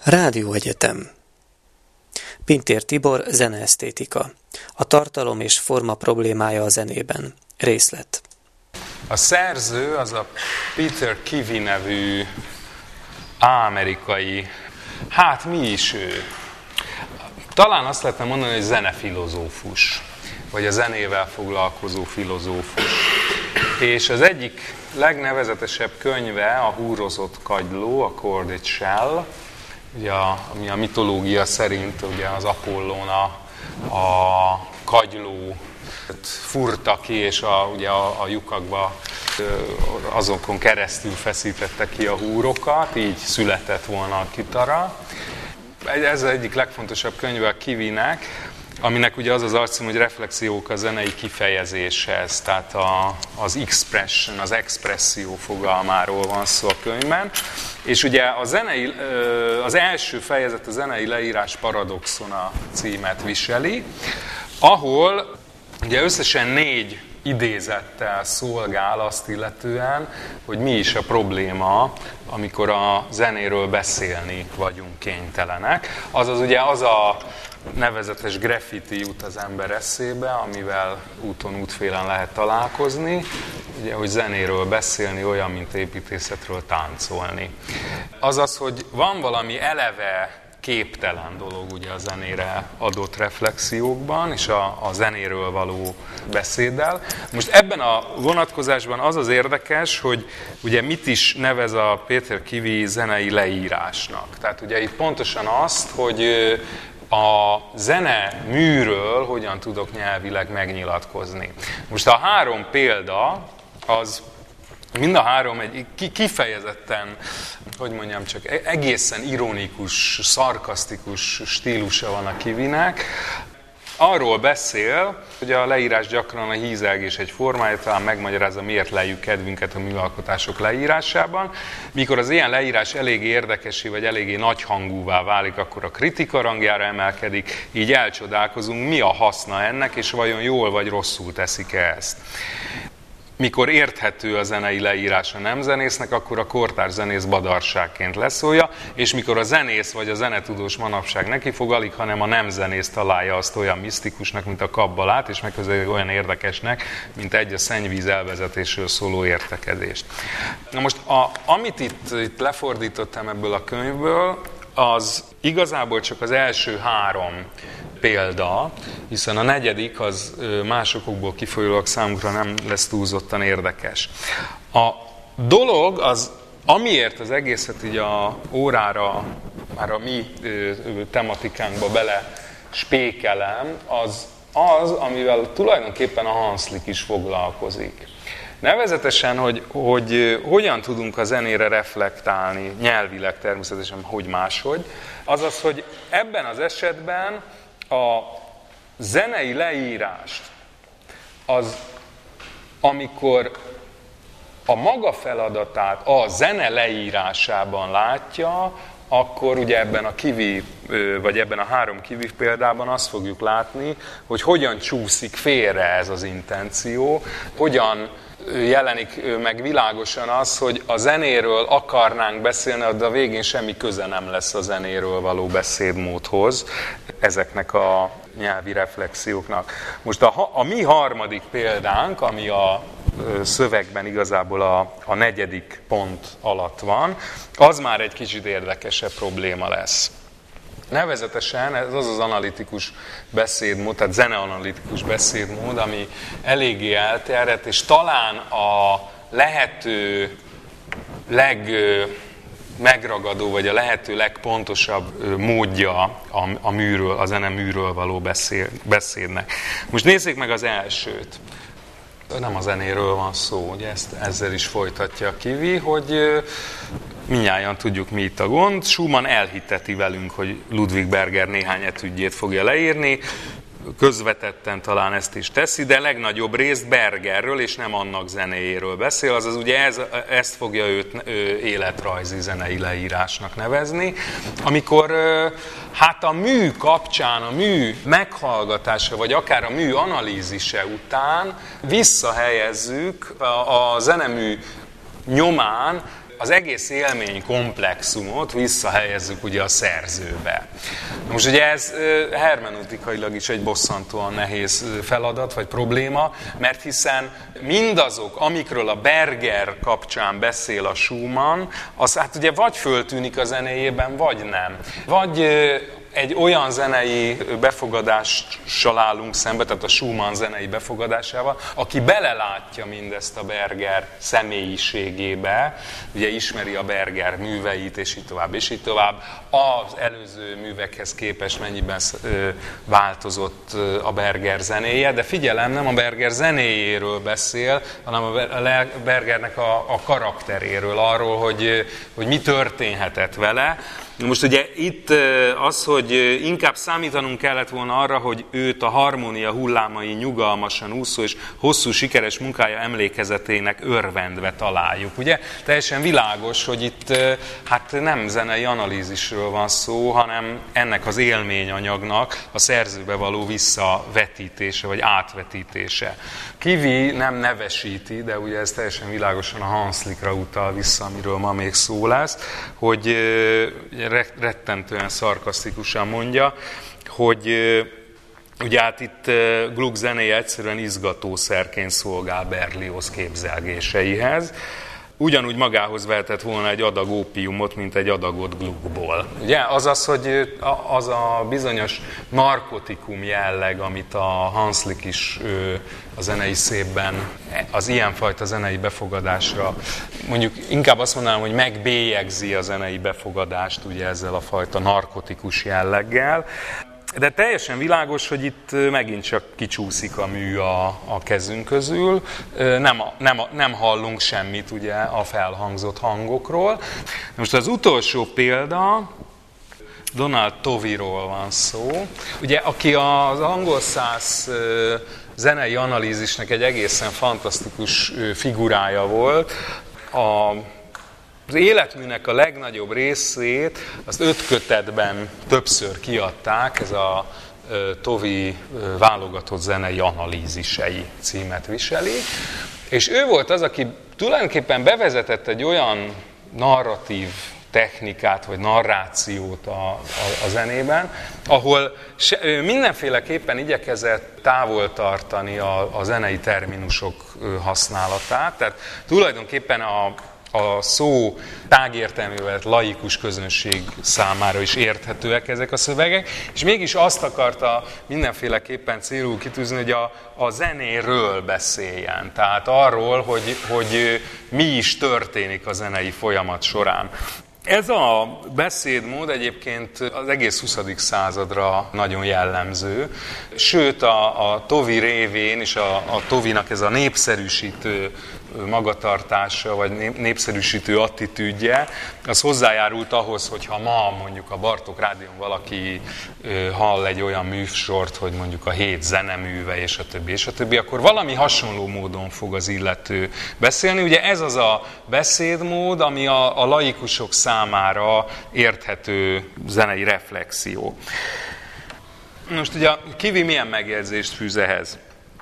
Rádióegyetem. Pintér Tibor, zeneesztétika. A tartalom és forma problémája a zenében. Részlet. A szerző az a Peter Kivy nevű amerikai, mi is ő? Talán azt lehetne mondani, hogy zenefilozófus, vagy a zenével foglalkozó filozófus. És az egyik legnevezetesebb könyve a Húrozott kagyló, a Corded Shell, ugye ami a mitológia szerint ugye az Apollón a kagyló furta ki, és ugye a lyukakba azokon keresztül feszítette ki a húrokat, így született volna a kitara. Ez az egyik legfontosabb könyve a Kivynek, aminek ugye az az arcím, hogy reflexiók a zenei kifejezéshez, tehát az expression, az expresszió fogalmáról van szó a könyvben. És ugye az első fejezet a zenei leírás paradoxona címet viseli, ahol ugye összesen 4 idézettel szolgál azt illetően, hogy mi is a probléma, amikor a zenéről beszélni vagyunk kénytelenek. Azaz ugye az a nevezetes graffiti jut az ember eszébe, amivel úton útfélen lehet találkozni, ugye, hogy zenéről beszélni olyan, mint építészetről táncolni. Azaz, hogy van valami eleve képtelen dolog ugye a zenére adott reflexiókban, és a zenéről való beszéddel. Most ebben a vonatkozásban az az érdekes, hogy ugye mit is nevez a Peter Kivy zenei leírásnak. Tehát ugye itt pontosan azt, hogy a zene műről hogyan tudok nyelvileg megnyilatkozni. Most a 3 példa, az mind a 3 egy kifejezetten, csak egészen ironikus, szarkasztikus stílusa van a Kivynek. Arról beszél, hogy a leírás gyakran a hízelgés egy formája, talán megmagyarázza, miért lejjük kedvünket a műalkotások leírásában. Mikor az ilyen leírás eléggé érdekessé vagy eléggé nagyhangúvá válik, akkor a kritika rangjára emelkedik, így elcsodálkozunk, mi a haszna ennek, és vajon jól vagy rosszul teszik-e ezt. Mikor érthető a zenei leírás a nem zenésznek, akkor a kortárs zenész badarságként leszólja, és mikor a zenész vagy a zenetudós manapság nekifog, alig, hanem a nem zenész találja azt olyan misztikusnak, mint a kabbalát, és megközelíti olyan érdekesnek, mint egy a szennyvíz elvezetésről szóló értekezést. Na most, amit itt lefordítottam ebből a könyvből, az igazából csak az első 3 példa, hiszen a 4. az másokból kifolyólag számunkra nem lesz túlzottan érdekes. A dolog az, amiért az egészet így a órára, már a mi tematikánkba bele spékelem, az, amivel tulajdonképpen a Hanslick is foglalkozik. Nevezetesen, hogy hogyan tudunk a zenére reflektálni, nyelvileg természetesen, hogy máshogy. Azaz, hogy ebben az esetben a zenei leírást, az, amikor a maga feladatát a zene leírásában látja, akkor ugye ebben a Kivy, vagy ebben a 3 Kivy példában azt fogjuk látni, hogy hogyan csúszik félre ez az intenció, hogyan jelenik meg világosan az, hogy a zenéről akarnánk beszélni, de a végén semmi köze nem lesz a zenéről való beszédmódhoz ezeknek a nyelvi reflexióknak. Most a mi 3. példánk, ami a szövegben igazából a 4. pont alatt van, az már egy kicsit érdekesebb probléma lesz. Nevezetesen ez az analitikus beszédmód, tehát zeneanalitikus beszédmód, ami eléggé elterjedt, és talán a lehető legmegragadó, vagy a lehető legpontosabb módja a zene műről való beszédnek. Most nézzék meg az elsőt. Nem a zenéről van szó, ugye ezzel is folytatja a Kivy, hogy mindnyájan tudjuk, mi itt a gond. Schumann elhitteti velünk, hogy Ludwig Berger néhány etüdjét fogja leírni, közvetetten talán ezt is teszi, de legnagyobb részt Bergerről és nem annak zenéjéről beszél, azaz ugye ezt fogja őt életrajzi zenei leírásnak nevezni, amikor a mű kapcsán, a mű meghallgatása, vagy akár a mű analízise után visszahelyezzük a zenemű nyomán az egész élmény komplexumot visszahelyezzük ugye a szerzőbe. Most ugye ez hermeneutikailag is egy bosszantóan nehéz feladat vagy probléma, mert hiszen mindazok, amikről a Berger kapcsán beszél a Schumann, az hát ugye vagy föltűnik a zenéjében, vagy nem. Vagy egy olyan zenei befogadással állunk szembe, tehát a Schumann zenei befogadásával, aki belelátja mindezt a Berger személyiségébe, ugye ismeri a Berger műveit, és így tovább, és így tovább. Az előző művekhez képest mennyiben változott a Berger zenéje, de figyelem, nem a Berger zenéjéről beszél, hanem a Bergernek a karakteréről, arról, hogy mi történhetett vele. Most ugye itt az, hogy inkább számítanunk kellett volna arra, hogy őt a harmónia hullámai nyugalmasan úszó és hosszú sikeres munkája emlékezetének örvendve találjuk. Ugye teljesen világos, hogy itt hát nem zenei analízisről van szó, hanem ennek az élményanyagnak a szerzőbe való visszavetítése vagy átvetítése. Kivi nem nevesíti, de ugye ez teljesen világosan a Hanslickra utal vissza, amiről ma még szó lesz, hogy rettentően szarkasztikusan mondja, hogy ugye hát itt Gluck zenéje egyszerűen izgatószerként szolgál Berlioz képzelgéseihez. Ugyanúgy magához vehetett volna egy adag ópiumot, mint egy adagot Gluckból. Ugye? Azaz, hogy az a bizonyos narkotikum jelleg, amit a Hanslick is a zenei szépben, az ilyenfajta zenei befogadásra, mondjuk inkább azt mondanám, hogy megbélyegzi a zenei befogadást ugye ezzel a fajta narkotikus jelleggel. De teljesen világos, hogy itt megint csak kicsúszik a mű a kezünk közül, nem hallunk semmit ugye a felhangzott hangokról. Most az utolsó példa, Donald Toveyról van szó, ugye, aki az angol száz zenei analízisnek egy egészen fantasztikus figurája volt. Az életműnek a legnagyobb részét azt 5 kötetben többször kiadták, ez a Tovey válogatott zenei analízisei címet viseli. És ő volt az, aki tulajdonképpen bevezetett egy olyan narratív technikát, vagy narrációt a zenében, ahol mindenféleképpen igyekezett távol tartani a zenei terminusok használatát. Tehát tulajdonképpen a szó tágértelmével laikus közönség számára is érthetőek ezek a szövegek, és mégis azt akarta mindenféleképpen célul kitűzni, hogy a zenéről beszéljen, tehát arról, hogy mi is történik a zenei folyamat során. Ez a beszédmód egyébként az egész 20. századra nagyon jellemző, sőt a Tovey révén és a Toveynak ez a népszerűsítő magatartása, vagy népszerűsítő attitűdje, az hozzájárult ahhoz, hogyha ma mondjuk a Bartók Rádión valaki hall egy olyan műsort, hogy mondjuk a 7 zeneműve, és a többi, akkor valami hasonló módon fog az illető beszélni. Ugye ez az a beszédmód, ami a laikusok számára érthető zenei reflexió. Most ugye Kivi milyen megjegyzést fűz ehhez?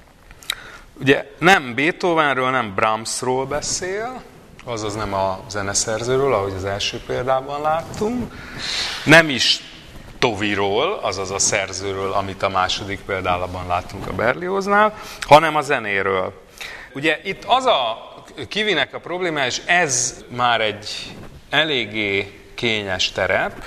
Ugye nem Beethovenről, nem Brahmsról beszél, azaz nem a zeneszerzőről, ahogy az első példában láttunk, nem is Toveyról, azaz a szerzőről, amit a második példában láttunk a Berlioznál, hanem a zenéről. Ugye itt az a Kivinek a probléma, és ez már egy eléggé kényes terep,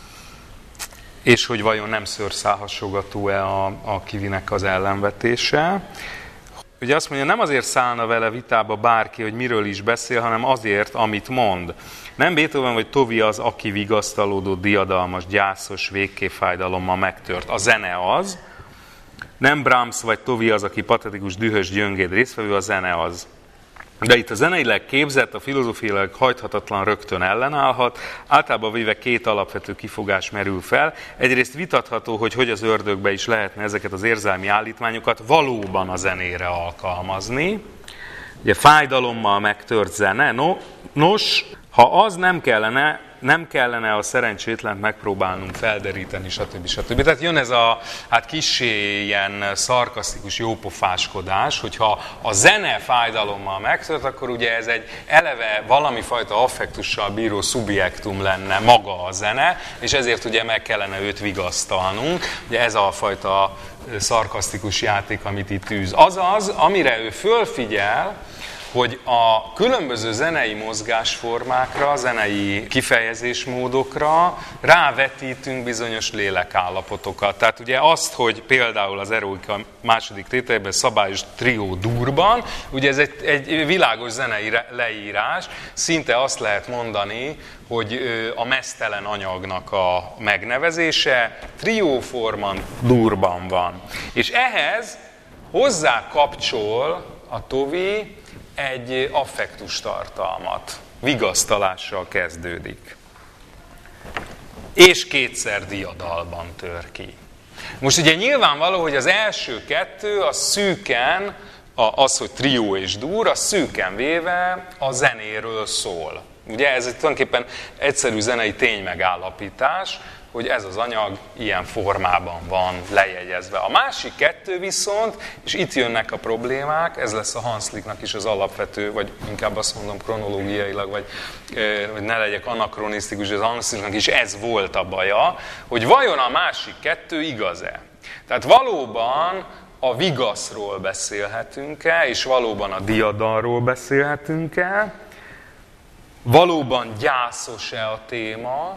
és hogy vajon nem szőrszálhasogató-e a Kivinek az ellenvetése. Ugye azt mondja, nem azért szállna vele vitába bárki, hogy miről is beszél, hanem azért, amit mond. Nem Beethoven vagy Tovey az, aki vigasztalódó, diadalmas, gyászos, végképp fájdalommal megtört. A zene az. Nem Brahms vagy Tovey az, aki patetikus, dühös, gyöngéd résztvevő, a zene az. De itt a zeneileg képzett, a filozófiailag hajthatatlan rögtön ellenállhat. Általában véve 2 alapvető kifogás merül fel. Egyrészt vitatható, hogy az ördögbe is lehetne ezeket az érzelmi állítmányokat valóban a zenére alkalmazni. Ugye fájdalommal megtört zene. Nos, ha az nem kellene, nem kellene a szerencsétlent megpróbálnunk felderíteni, stb. Tehát jön ez a kissé ilyen szarkasztikus jópofáskodás, hogyha a zene fájdalommal megtölt, akkor ugye ez egy eleve valamifajta affektussal bíró szubjektum lenne maga a zene, és ezért ugye meg kellene őt vigasztalnunk. Ugye ez a fajta szarkasztikus játék, amit itt űz. Azaz, amire ő fölfigyel, hogy a különböző zenei mozgásformákra, zenei kifejezésmódokra rávetítünk bizonyos lélekállapotokat. Tehát ugye azt, hogy például az Eroika második tételében szabályos trió durban, ugye ez egy világos zenei leírás, szinte azt lehet mondani, hogy a meztelen anyagnak a megnevezése trióforman durban van. És ehhez hozzá kapcsol a Tovi egy affektus tartalmat. Vigasztalással kezdődik. És kétszer diadalban tör ki. Most ugye nyilvánvaló, hogy az első kettő, az szűken, az, hogy trió és dur, az szűken véve a zenéről szól. Ugye ez tulajdonképpen egyszerű zenei ténymegállapítás, hogy ez az anyag ilyen formában van lejegyezve. A másik kettő viszont, és itt jönnek a problémák, ez lesz a Hanslicknak is az alapvető, vagy inkább azt mondom kronológiailag, vagy ne legyek anakronisztikus, az Hanslicknak is ez volt a baja, hogy vajon a másik kettő igaz-e? Tehát valóban a vigaszról beszélhetünk-e, és valóban a diadalról beszélhetünk-e? Valóban gyászos-e a téma?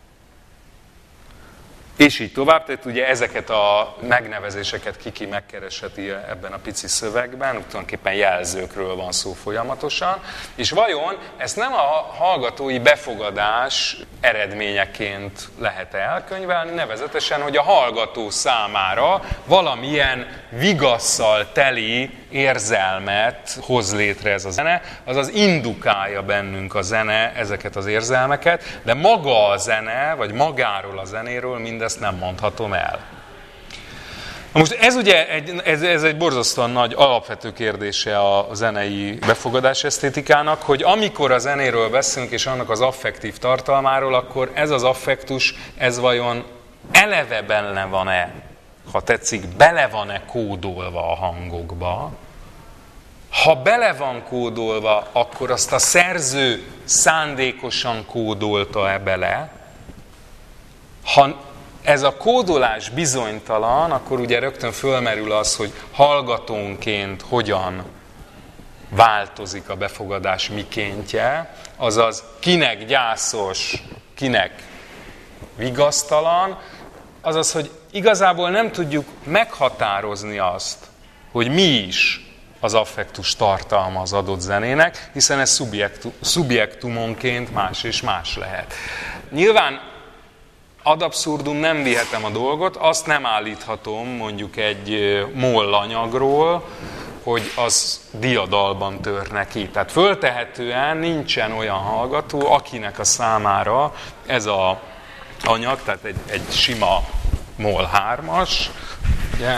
És így tovább, tehát ugye ezeket a megnevezéseket ki megkeresheti ebben a pici szövegben, tulajdonképpen jelzőkről van szó folyamatosan, és vajon ezt nem a hallgatói befogadás eredményeként lehet elkönyvelni, nevezetesen, hogy a hallgató számára valamilyen vigasszal teli érzelmet hoz létre ez a zene, azaz indukálja bennünk a zene ezeket az érzelmeket, de maga a zene, vagy magáról a zenéről mindezt nem mondhatom el. Most ez ugye ez egy borzasztóan nagy alapvető kérdése a zenei befogadás esztétikának, hogy amikor a zenéről beszélünk és annak az affektív tartalmáról, akkor ez az affektus, ez vajon eleve benne van-e, ha tetszik, bele van-e kódolva a hangokba. Ha bele van kódolva, akkor azt a szerző szándékosan kódolta-e bele. Ha ez a kódolás bizonytalan, akkor ugye rögtön fölmerül az, hogy hallgatónként hogyan változik a befogadás mikéntje, azaz kinek gyászos, kinek vigasztalan, azaz, hogy igazából nem tudjuk meghatározni azt, hogy mi is az affektus tartalma az adott zenének, hiszen ez szubjektumonként más és más lehet. Nyilván ad abszurdum nem vihetem a dolgot, azt nem állíthatom mondjuk egy mollanyagról, hogy az diadalban törne ki. Tehát föltehetően nincsen olyan hallgató, akinek a számára ez az anyag, tehát egy sima moll 3-as, ugye,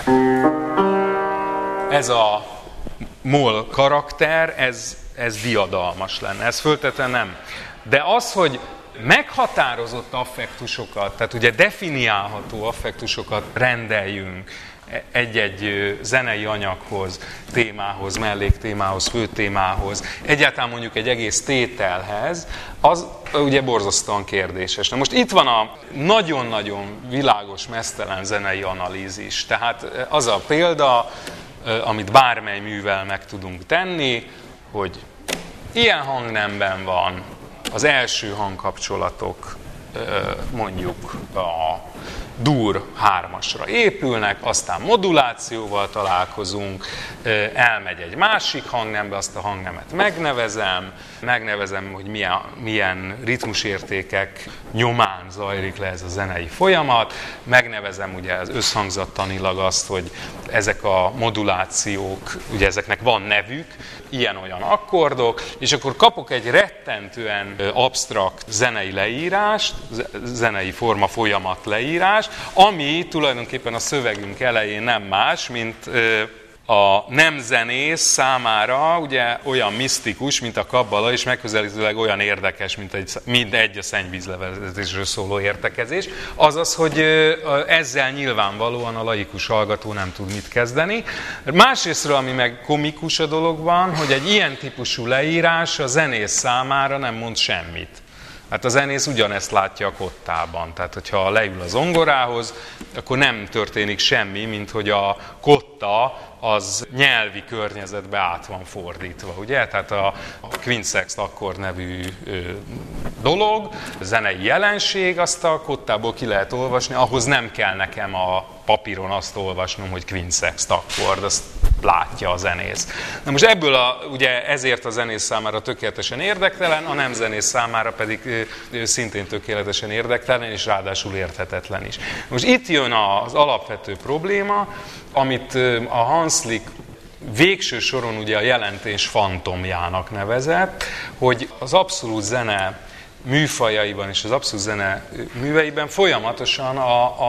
ez a moll karakter, ez diadalmas lenne. Ez föltetően nem. De az, hogy meghatározott affektusokat, tehát ugye definiálható affektusokat rendeljünk egy-egy zenei anyaghoz, témához, melléktémához, főtémához, egyáltalán mondjuk egy egész tételhez, az ugye borzasztóan kérdéses. Na most itt van a nagyon-nagyon világos, meztelen zenei analízis. Tehát az a példa, amit bármely művel meg tudunk tenni, hogy ilyen hangnemben van, az első hangkapcsolatok mondjuk a dur 3-asra épülnek, aztán modulációval találkozunk, elmegy egy másik hangnembe, azt a hangnemet megnevezem, hogy milyen ritmusértékek nyomán zajlik le ez a zenei folyamat, megnevezem ugye az összhangzattanilag azt, hogy ezek a modulációk, ugye ezeknek van nevük, ilyen-olyan akkordok, és akkor kapok egy rettentően absztrakt zenei leírást, zenei forma folyamat leírás, ami tulajdonképpen a szövegünk elején nem más, mint a nem zenész számára ugye olyan misztikus, mint a kabbala, és megközelítőleg olyan érdekes, mint egy a szennyvízlevezetésről szóló értekezés. Azaz, hogy ezzel nyilvánvalóan a laikus hallgató nem tud mit kezdeni. Másrésztről, ami meg komikus a dologban, hogy egy ilyen típusú leírás a zenész számára nem mond semmit. Hát a zenész ugyanezt látja a kottában. Tehát, hogyha leül a zongorához, akkor nem történik semmi, mint hogy a kotta az nyelvi környezetbe át van fordítva, ugye? Tehát a Quinsext akkord nevű dolog, a zenei jelenség, azt a kottából ki lehet olvasni, ahhoz nem kell nekem a papíron azt olvasnom, hogy Quinsext akkord, azt látja a zenész. Na most ebből ugye ezért a zenész számára tökéletesen érdektelen, a nem zenész számára pedig szintén tökéletesen érdektelen, és ráadásul érthetetlen is. Most itt jön az alapvető probléma, amit a Hanslick végső soron ugye a jelentés fantomjának nevezett, hogy az abszolút zene műfajaiban és az abszolút zene műveiben folyamatosan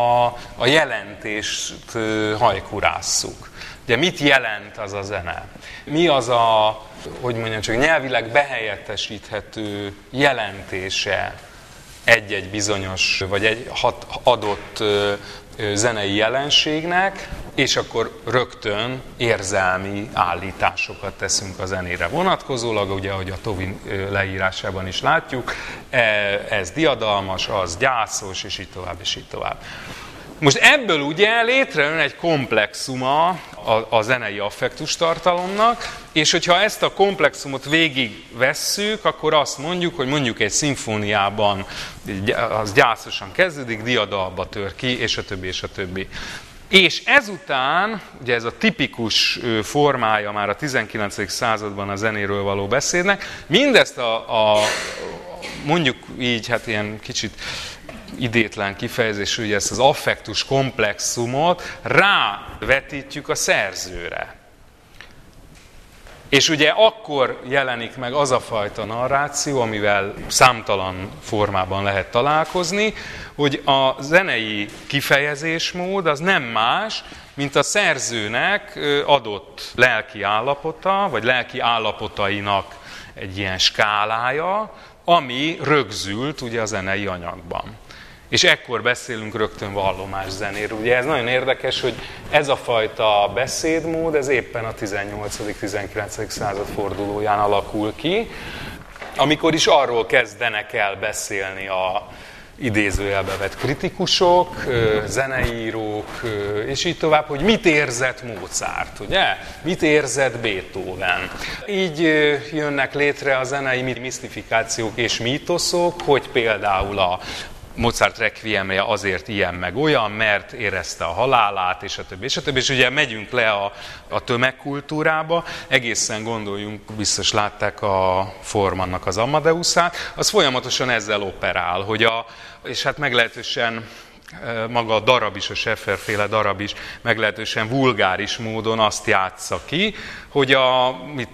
a jelentést hajkurásszuk. Ugye mit jelent az a zene? Mi az a, hogy mondjam, csak nyelvileg behelyettesíthető jelentése egy-egy bizonyos, vagy egy adott zenei jelenségnek, és akkor rögtön érzelmi állításokat teszünk a zenére vonatkozólag, ugye, ahogy a Tovin leírásában is látjuk, ez diadalmas, az gyászos, és így tovább, és így tovább. Most ebből ugye létrejön egy komplexuma a zenei affektustartalomnak, és hogyha ezt a komplexumot végigvesszük, akkor azt mondjuk, hogy mondjuk egy szimfóniában az gyászosan kezdődik, diadalba tör ki, és a többi, és a többi. És ezután, ugye ez a tipikus formája már a 19. században a zenéről való beszédnek, mindezt mondjuk így, hát ilyen kicsit idétlen kifejezésű, hogy ezt az affektus komplexumot rávetítjük a szerzőre. És ugye akkor jelenik meg az a fajta narráció, amivel számtalan formában lehet találkozni, hogy a zenei kifejezésmód az nem más, mint a szerzőnek adott lelki állapota, vagy lelki állapotainak egy ilyen skálája, ami rögzült ugye a zenei anyagban. És ekkor beszélünk rögtön vallomás zenéről. Ugye ez nagyon érdekes, hogy ez a fajta beszédmód, ez éppen a 18.-19. század fordulóján alakul ki, amikor is arról kezdenek el beszélni a idézőjelbe vett kritikusok, zeneírók, és így tovább, hogy mit érzett Mozart, ugye? Mit érzett Beethoven. Így jönnek létre a zenei misztifikációk és mítoszok, hogy például a Mozart requiemje azért ilyen meg olyan, mert érezte a halálát, és a többi, és a többi. És ugye megyünk le a tömegkultúrába, egészen gondoljunk, biztos látták a Formannak az Amadeusát, az folyamatosan ezzel operál, hogy és hát meglehetősen maga a darab is, a Scheffer-féle darab is meglehetősen vulgáris módon azt játsza ki, hogy a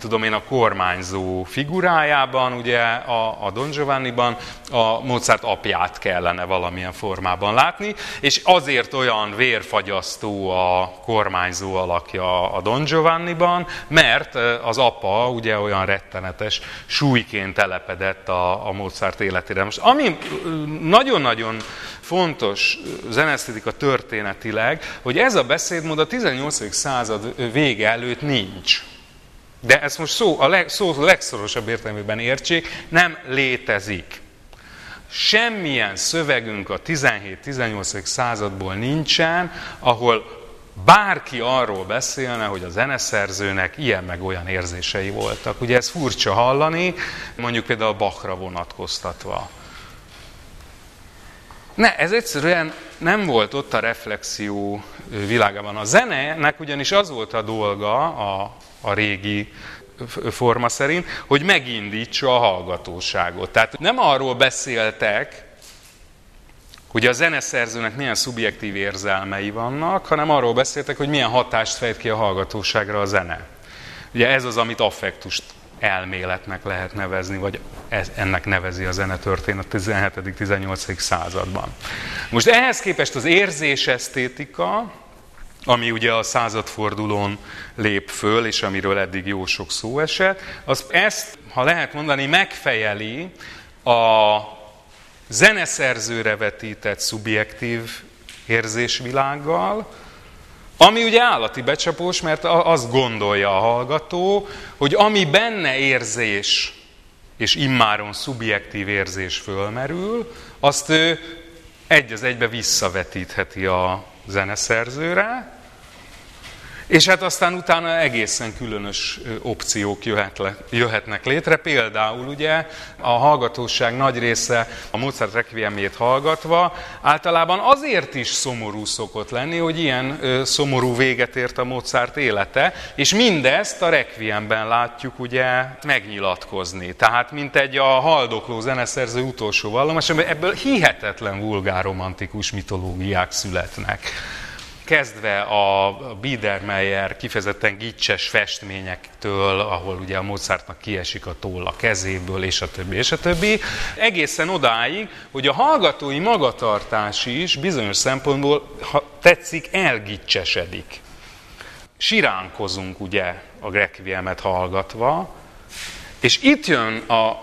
kormányzó figurájában, ugye a Don Giovanniban a Mozart apját kellene valamilyen formában látni, és azért olyan vérfagyasztó a kormányzó alakja a Don Giovanniban, mert az apa ugye olyan rettenetes súlyként telepedett a Mozart életére. Most ami nagyon-nagyon fontos zenesztétika történetileg, hogy ez a beszédmód a 18. század vége előtt nincs. De ezt most szó legszorosabb értelmében értsék, nem létezik. Semmilyen szövegünk a 17-18. századból nincsen, ahol bárki arról beszélne, hogy a zeneszerzőnek ilyen meg olyan érzései voltak. Ugye ez furcsa hallani, mondjuk például Bachra vonatkoztatva. Ez egyszerűen nem volt ott a reflexió világában. A zenének ugyanis az volt a dolga a régi forma szerint, hogy megindítsa a hallgatóságot. Tehát nem arról beszéltek, hogy a zeneszerzőnek milyen szubjektív érzelmei vannak, hanem arról beszéltek, hogy milyen hatást fejt ki a hallgatóságra a zene. Ugye ez az, amit affektust elméletnek lehet nevezni, vagy ennek nevezi a zenetörténet a 17.-18. században. Most ehhez képest az érzésesztétika, ami ugye a századfordulón lép föl, és amiről eddig jó sok szó esett, ezt, ha lehet mondani, megfejeli a zeneszerzőre vetített szubjektív érzésvilággal, ami ugye állati becsapós, mert azt gondolja a hallgató, hogy ami benne érzés, és immáron szubjektív érzés fölmerül, azt ő egy az egybe visszavetítheti a zeneszerzőre, és hát aztán utána egészen különös opciók jöhetnek létre. Például ugye a hallgatóság nagy része a Mozart requiemjét hallgatva általában azért is szomorú szokott lenni, hogy ilyen szomorú véget ért a Mozart élete, és mindezt a requiemben látjuk ugye megnyilatkozni. Tehát mint egy a haldokló zeneszerző utolsó vallomás, ebből hihetetlen vulgár romantikus mitológiák születnek. Kezdve a Biedermeier kifejezetten gicses festményektől, ahol ugye a Mozartnak kiesik a toll a kezéből, és a többi, és a többi, egészen odáig, hogy a hallgatói magatartás is bizonyos szempontból, ha tetszik, elgicsesedik. Siránkozunk ugye a requiemet hallgatva, és itt jön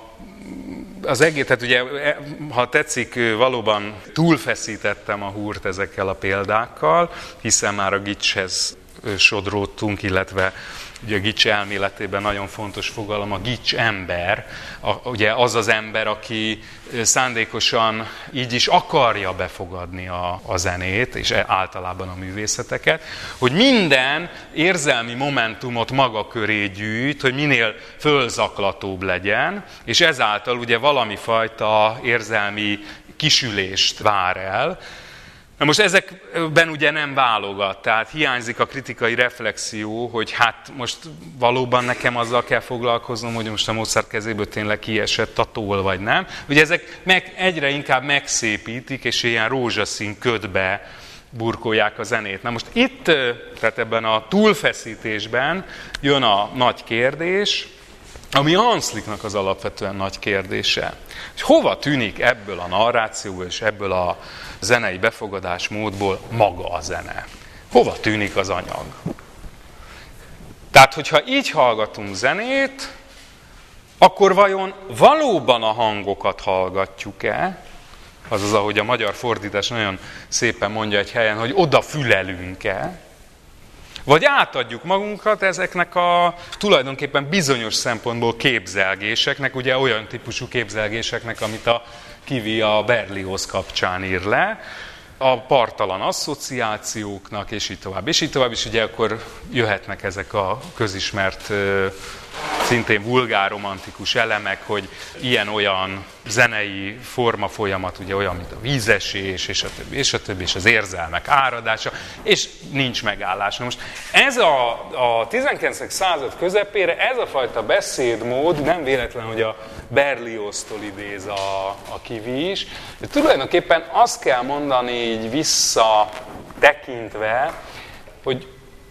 az egész, tehát ugye, ha tetszik, valóban túlfeszítettem a húrt ezekkel a példákkal, hiszen már a gicshez sodródtunk, illetve ugye a gics elméletében nagyon fontos fogalom a gics ember, ugye az az ember, aki szándékosan így is akarja befogadni a zenét, és általában a művészeteket, hogy minden érzelmi momentumot maga köré gyűjt, hogy minél fölzaklatóbb legyen, és ezáltal ugye valami fajta érzelmi kisülést vár el. Na most ezekben ugye nem válogat, tehát hiányzik a kritikai reflexió, hogy hát most valóban nekem azzal kell foglalkoznom, hogy most a Mozart kezéből tényleg kiesett a toll, vagy nem. Ugye ezek egyre inkább megszépítik, és ilyen rózsaszín ködbe burkolják a zenét. Na most itt, tehát ebben a túlfeszítésben jön a nagy kérdés, ami Hanslicknak az alapvetően nagy kérdése. Hogy hova tűnik ebből a narrációból és ebből a zenei befogadásmódból maga a zene? Hova tűnik az anyag? Tehát, hogyha így hallgatunk zenét, akkor vajon valóban a hangokat hallgatjuk-e? Azaz, ahogy a magyar fordítás nagyon szépen mondja egy helyen, hogy odafülelünk-e? Vagy átadjuk magunkat ezeknek a tulajdonképpen bizonyos szempontból képzelgéseknek, ugye olyan típusú képzelgéseknek, amit a Kivi a Berlioz kapcsán ír le, a parttalan asszociációknak, és így tovább. És így tovább is ugye akkor jöhetnek ezek a közismert, szintén vulgár-romantikus elemek, hogy ilyen-olyan zenei forma folyamat, ugye olyan, mint a vízesés, és a többi, és a többi, és az érzelmek áradása, és nincs megállás. Most ez a 19. század közepére ez a fajta beszédmód, nem véletlen, hogy a Berlioztól idéz a Kivi is, de tulajdonképpen azt kell mondani így visszatekintve, hogy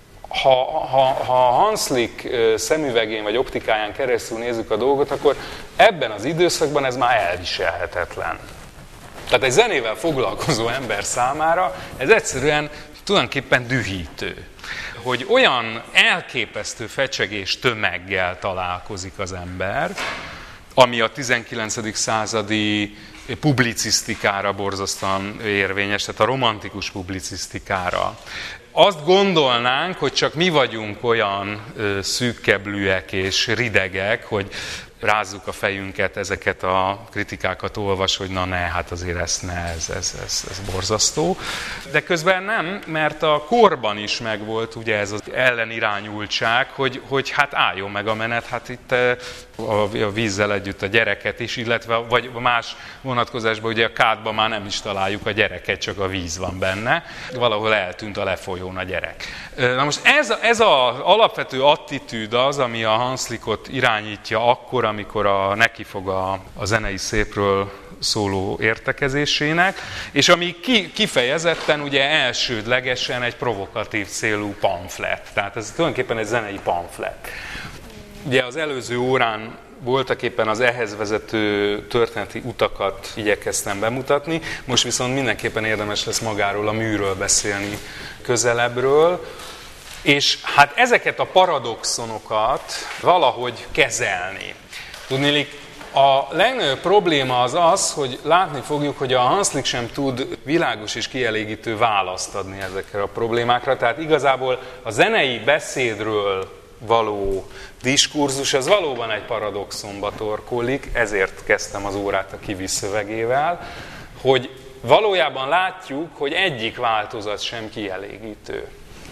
ha Hanslick szemüvegén vagy optikáján keresztül nézzük a dolgot, akkor ebben az időszakban ez már elviselhetetlen. Tehát egy zenével foglalkozó ember számára ez egyszerűen tulajdonképpen dühítő. Hogy olyan elképesztő fecsegés tömeggel találkozik az ember, ami a 19. századi publicisztikára borzasztóan érvényes, tehát a romantikus publicisztikára. Azt gondolnánk, hogy csak mi vagyunk olyan szűkkeblűek és ridegek, hogy rázzuk a fejünket, ezeket a kritikákat olvas, hogy na ne, hát azért ez borzasztó. De közben nem, mert a korban is megvolt ugye ez az ellenirányultság, hogy hát álljon meg a menet, hát itt a vízzel együtt a gyereket is, illetve vagy más vonatkozásban ugye a kádban már nem is találjuk a gyereket, csak a víz van benne. Valahol eltűnt a lefolyón a gyerek. Na most ez az alapvető attitűd az, ami a Hanslickot irányítja akkor, amikor neki fog a zenei szépről szóló értekezésének, és ami kifejezetten ugye elsődlegesen egy provokatív célú pamflet. Tehát ez tulajdonképpen egy zenei pamflet. Ugye az előző órán voltak éppen az ehhez vezető történeti utakat igyekeztem bemutatni, most viszont mindenképpen érdemes lesz magáról a műről beszélni közelebbről, és hát ezeket a paradoxonokat valahogy kezelni. Tudniillik, a legnagyobb probléma az, hogy látni fogjuk, hogy a Hanslick sem tud világos és kielégítő választ adni ezekre a problémákra. Tehát igazából a zenei beszédről való diskurzus, az valóban egy paradoxonba torkollik, ezért kezdtem az órát a Kivi szövegével, hogy valójában látjuk, hogy egyik változat sem kielégítő.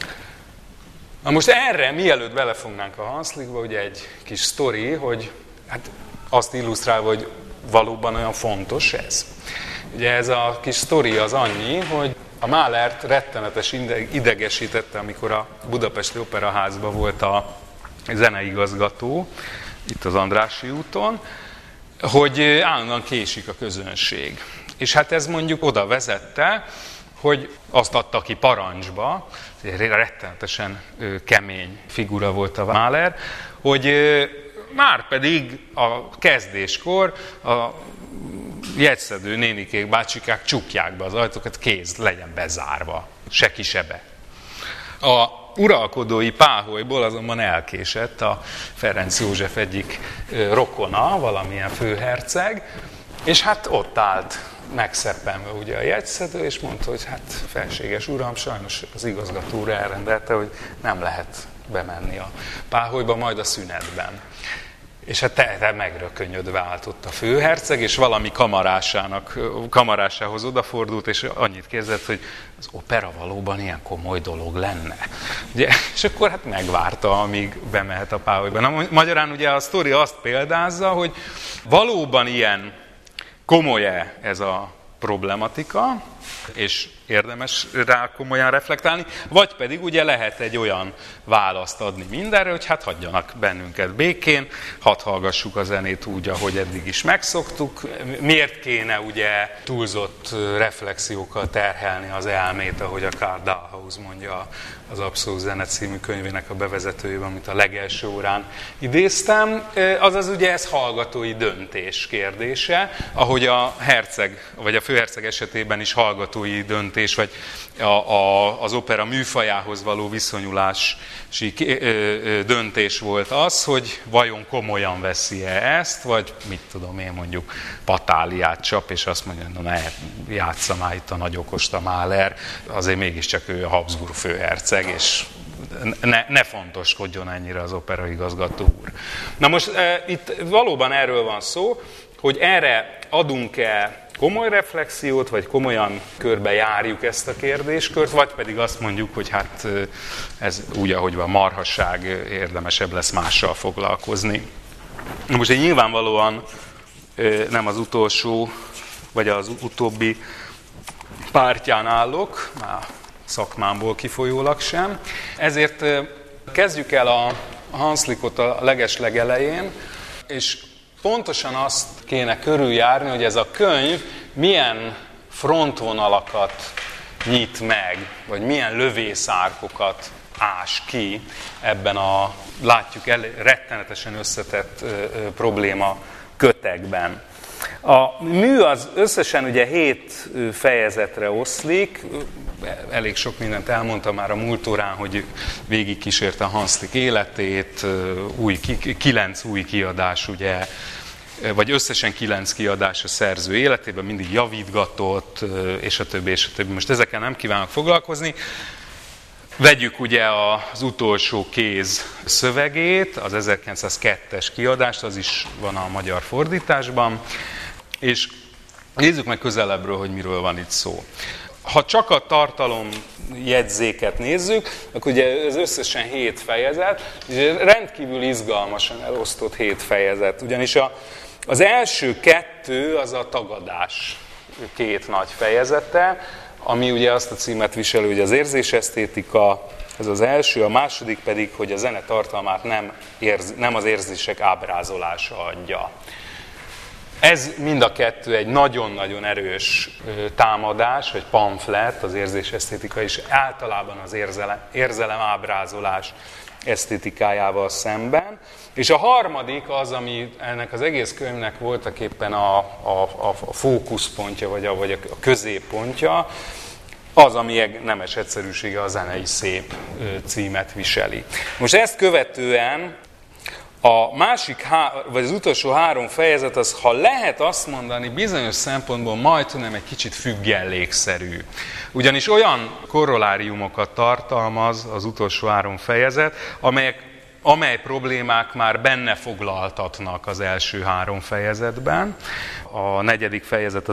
Na most erre, mielőtt belefognánk a Hanslickba, ugye egy kis sztori, hogy hát azt illusztrálva, hogy valóban olyan fontos ez. Ugye ez a kis sztori az annyi, hogy a Mahlert rettenetes idegesítette, amikor a Budapesti Operaházban volt a zeneigazgató, itt az Andrássy úton, hogy állandóan késik a közönség. És hát ez mondjuk oda vezette, hogy azt adta ki parancsba, rettenetesen kemény figura volt a Mahler, hogy már pedig a kezdéskor a jegyszedő nénikék, bácsikák csukják be az ajtókat, kéz legyen bezárva, se ki se be. A uralkodói páholyból azonban elkésett a Ferenc József egyik rokona, valamilyen főherceg, és hát ott állt megszeppenve ugye a jegyszedő, és mondta, hogy hát felséges uram, sajnos az igazgató úr elrendelte, hogy nem lehet bemenni a páholyba, majd a szünetben. És hát te megrökönyödve állt ott a főherceg, és valami kamarásához odafordult, és annyit kérdezett, hogy az opera valóban ilyen komoly dolog lenne. Ugye, és akkor hát megvárta, amíg bemehet a páholyba. Na, magyarán ugye a sztori azt példázza, hogy valóban ilyen komoly-e ez a problematika, és érdemes rá komolyan reflektálni, vagy pedig ugye lehet egy olyan választ adni mindenre, hogy hát hagyjanak bennünket békén, hadd hallgassuk a zenét úgy, ahogy eddig is megszoktuk. Miért kéne ugye túlzott reflexiókkal terhelni az elmét, ahogy a Karl Dahlhaus mondja az Abszolút zene című könyvének a bevezetőjében, amit a legelső órán idéztem. Azaz ugye ez hallgatói döntés kérdése, ahogy a herceg, vagy a főherceg esetében is hallgatói döntés, vagy az opera műfajához való viszonyulási döntés volt az, hogy vajon komolyan veszi-e ezt, vagy mit tudom én, mondjuk patáliát csap, és azt mondja, na ne játsza már itt a nagy okost a Mahler, azért mégiscsak ő a Habsburg főherceg, és ne fontoskodjon ennyire az operaigazgató úr. Na most itt valóban erről van szó, hogy erre adunk-e komoly reflexiót, vagy komolyan körbe járjuk ezt a kérdéskört, vagy pedig azt mondjuk, hogy hát ez úgy, ahogy van, marhasság, érdemesebb lesz mással foglalkozni. Most én nyilvánvalóan nem az utolsó, vagy az utóbbi pártján állok, már szakmámból kifolyólag sem. Ezért kezdjük el a Hanslickot a legeslegelején, és pontosan azt kéne körüljárni, hogy ez a könyv milyen frontvonalakat nyit meg, vagy milyen lövészárkokat ás ki ebben a, látjuk, rettenetesen összetett probléma kötekben. A mű az összesen ugye 7 fejezetre oszlik, elég sok mindent elmondtam már a múlt órán, hogy végigkísérte Hanslick életét, 9 új kiadás, ugye, vagy összesen 9 kiadás a szerző életében, mindig javítgatott, és a többi, és a többi. Most ezekkel nem kívánok foglalkozni. Vegyük ugye az utolsó kéz szövegét, az 1902-es kiadást, az is van a magyar fordításban, és nézzük meg közelebbről, hogy miről van itt szó. Ha csak a tartalomjegyzéket nézzük, akkor ugye ez összesen 7 fejezet, és rendkívül izgalmasan elosztott 7 fejezet, ugyanis az első 2 az a tagadás 2 nagy fejezete, ami ugye azt a címet viseli, hogy az érzésesztétika, ez az első, a második pedig, hogy a zene tartalmát nem az érzések ábrázolása adja. Ez mind a kettő egy nagyon-nagyon erős támadás, vagy pamflet, az érzésesztétika is általában az érzelem ábrázolás esztétikájával szemben. És a harmadik az, ami ennek az egész könyvnek voltaképpen a fókuszpontja, vagy a középpontja, az, ami nemes egyszerűsége a Zene is szép címet viseli. Most ezt követően a másik, vagy az utolsó 3 fejezet, az, ha lehet azt mondani, bizonyos szempontból majdnem egy kicsit függellékszerű. Ugyanis olyan korreláriumokat tartalmaz az utolsó 3 fejezet, amely problémák már benne foglaltatnak az első 3 fejezetben. A 4. fejezet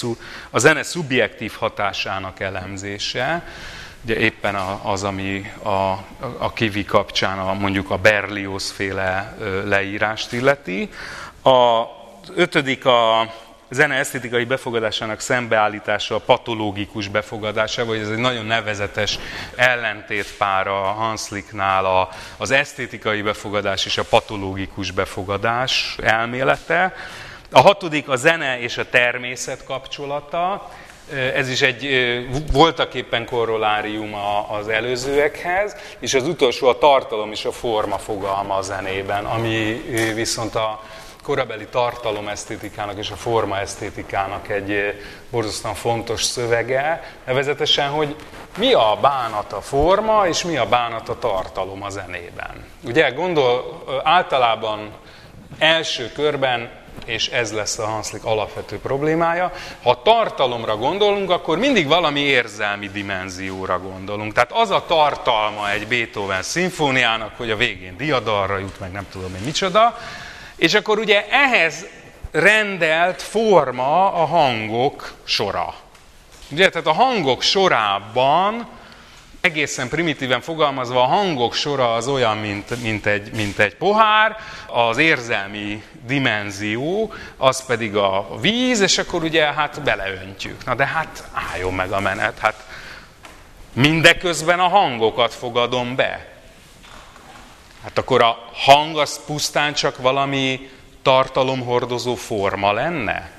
a zene szubjektív hatásának elemzése, ugye éppen az, ami a Kivi kapcsán mondjuk a Berlioz-féle leírást illeti. Az 5. a zene esztétikai befogadásának szembeállítása a patológikus befogadásával, hogy ez egy nagyon nevezetes ellentétpár a Hanslicknál az esztétikai befogadás és a patológikus befogadás elmélete. A 6. a zene és a természet kapcsolata. Ez is egy voltaképpen korrelárium az előzőekhez, és az utolsó a tartalom és a forma fogalma a zenében, ami viszont a korabeli tartalomesztétikának és a formaesztétikának egy borzasztóan fontos szövege, nevezetesen, hogy mi a bánat a forma, és mi a bánat a tartalom a zenében. Ugye általában első körben, és ez lesz a Hanslick alapvető problémája, ha tartalomra gondolunk, akkor mindig valami érzelmi dimenzióra gondolunk. Tehát az a tartalma egy Beethoven szimfóniának, hogy a végén diadalra jut, meg nem tudom én micsoda, és akkor ugye ehhez rendelt forma a hangok sora. Ugye, tehát a hangok sorában, egészen primitíven fogalmazva, a hangok sora az olyan, mint egy pohár, az érzelmi dimenzió, az pedig a víz, és akkor ugye hát beleöntjük. Na de hát álljon meg a menet, hát mindeközben a hangokat fogadom be. Hát akkor a hang az pusztán csak valami tartalomhordozó forma lenne?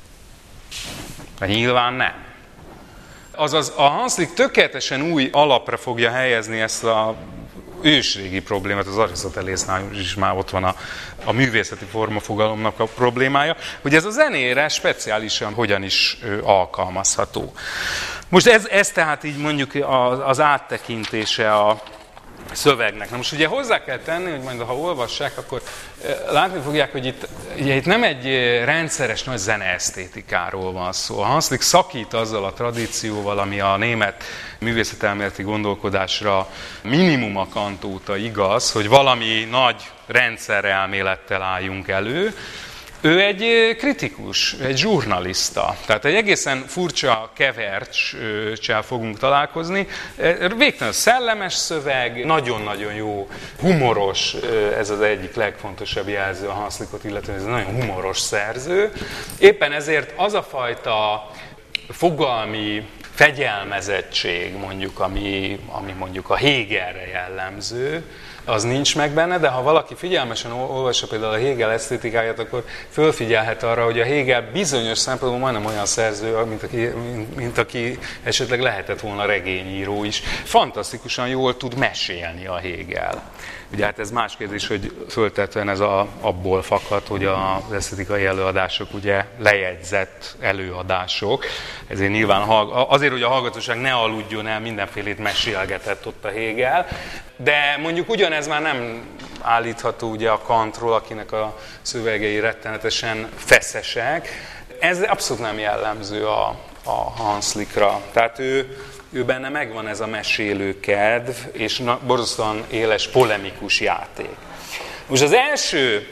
De nyilván nem. Azaz a Hanslick tökéletesen új alapra fogja helyezni ezt a ősrégi problémát, az Arisztotelésznál is már ott van a művészeti formafogalomnak a problémája, hogy ez a zenére speciálisan hogyan is alkalmazható. Most ez tehát így mondjuk az áttekintése a szövegnek. Na most ugye hozzá kell tenni, hogy majd ha olvassák, akkor látni fogják, hogy itt nem egy rendszeres nagy zeneesztétikáról van szó. A Hanslick szakít azzal a tradícióval, ami a német művészetelméleti gondolkodásra minimum a Kant óta igaz, hogy valami nagy rendszerelmélettel álljunk elő. Ő egy kritikus, egy zsurnalista. Tehát egy egészen furcsa kevercssel fogunk találkozni. Végtelen szellemes szöveg, nagyon-nagyon jó, humoros, ez az egyik legfontosabb jelző a Hanslickot illetően, ez egy nagyon humoros szerző. Éppen ezért az a fajta fogalmi fegyelmezettség, mondjuk, ami mondjuk a Hegelre jellemző, az nincs meg benne, de ha valaki figyelmesen olvassa például a Hegel esztétikáját, akkor fölfigyelhet arra, hogy a Hegel bizonyos szempontból majdnem olyan szerző, mint aki esetleg lehetett volna regényíró is. Fantasztikusan jól tud mesélni a Hegel. Ugye hát ez más kérdés, hogy föltetően ez abból fakad, hogy az esztétikai előadások ugye lejegyzett előadások. Ezért nyilván azért, hogy a hallgatóság ne aludjon el, mindenfélét mesélgetett ott a Hegel. De mondjuk ugyanez már nem állítható ugye a Kantról, akinek a szövegei rettenetesen feszesek. Ez abszolút nem jellemző a Hanslickra. Tehát ő benne megvan ez a mesélő kedv, és borzasztóan éles polemikus játék. Most az első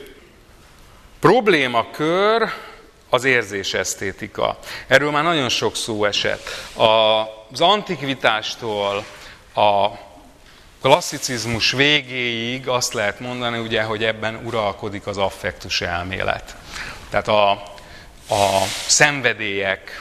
problémakör az érzésesztétika. Erről már nagyon sok szó esett. Az antikvitástól a klasszicizmus végéig azt lehet mondani, ugye, hogy ebben uralkodik az affektus elmélet. Tehát a szenvedélyek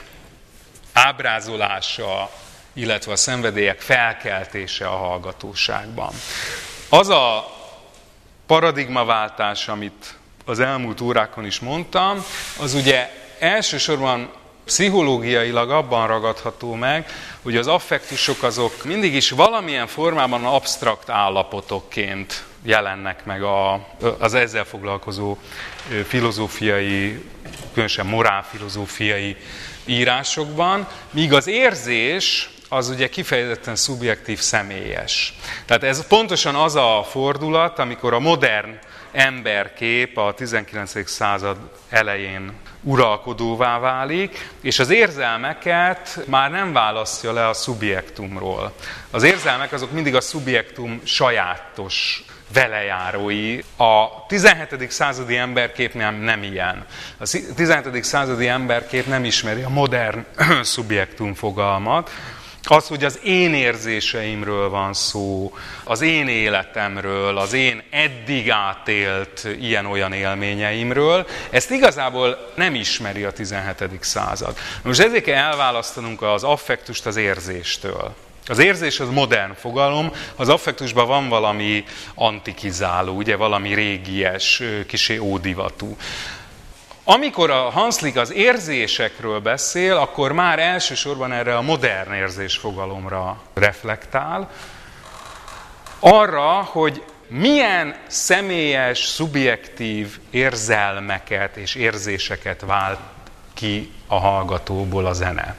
ábrázolása, illetve a szenvedélyek felkeltése a hallgatóságban. Az a paradigmaváltás, amit az elmúlt órákon is mondtam, az ugye elsősorban pszichológiailag abban ragadható meg, hogy az affektusok azok mindig is valamilyen formában absztrakt állapotokként jelennek meg az ezzel foglalkozó filozófiai, különösen morálfilozófiai írásokban, míg az érzés az ugye kifejezetten szubjektív, személyes. Tehát ez pontosan az a fordulat, amikor a modern emberkép a 19. század elején uralkodóvá válik, és az érzelmeket már nem választja le a szubjektumról. Az érzelmek azok mindig a szubjektum sajátos velejárói. A 17. századi emberkép nem ilyen. A 17. századi emberkép nem ismeri a modern szubjektum fogalmat. Az, hogy az én érzéseimről van szó, az én életemről, az én eddig átélt ilyen-olyan élményeimről, ezt igazából nem ismeri a 17. század. Most ezért kell elválasztanunk az affektust az érzéstől. Az érzés az modern fogalom, az affektusban van valami antikizáló, ugye valami régies, kissé ódivatú. Amikor a Hanslick az érzésekről beszél, akkor már elsősorban erre a modern érzésfogalomra reflektál, arra, hogy milyen személyes, szubjektív érzelmeket és érzéseket vált ki a hallgatóból a zene.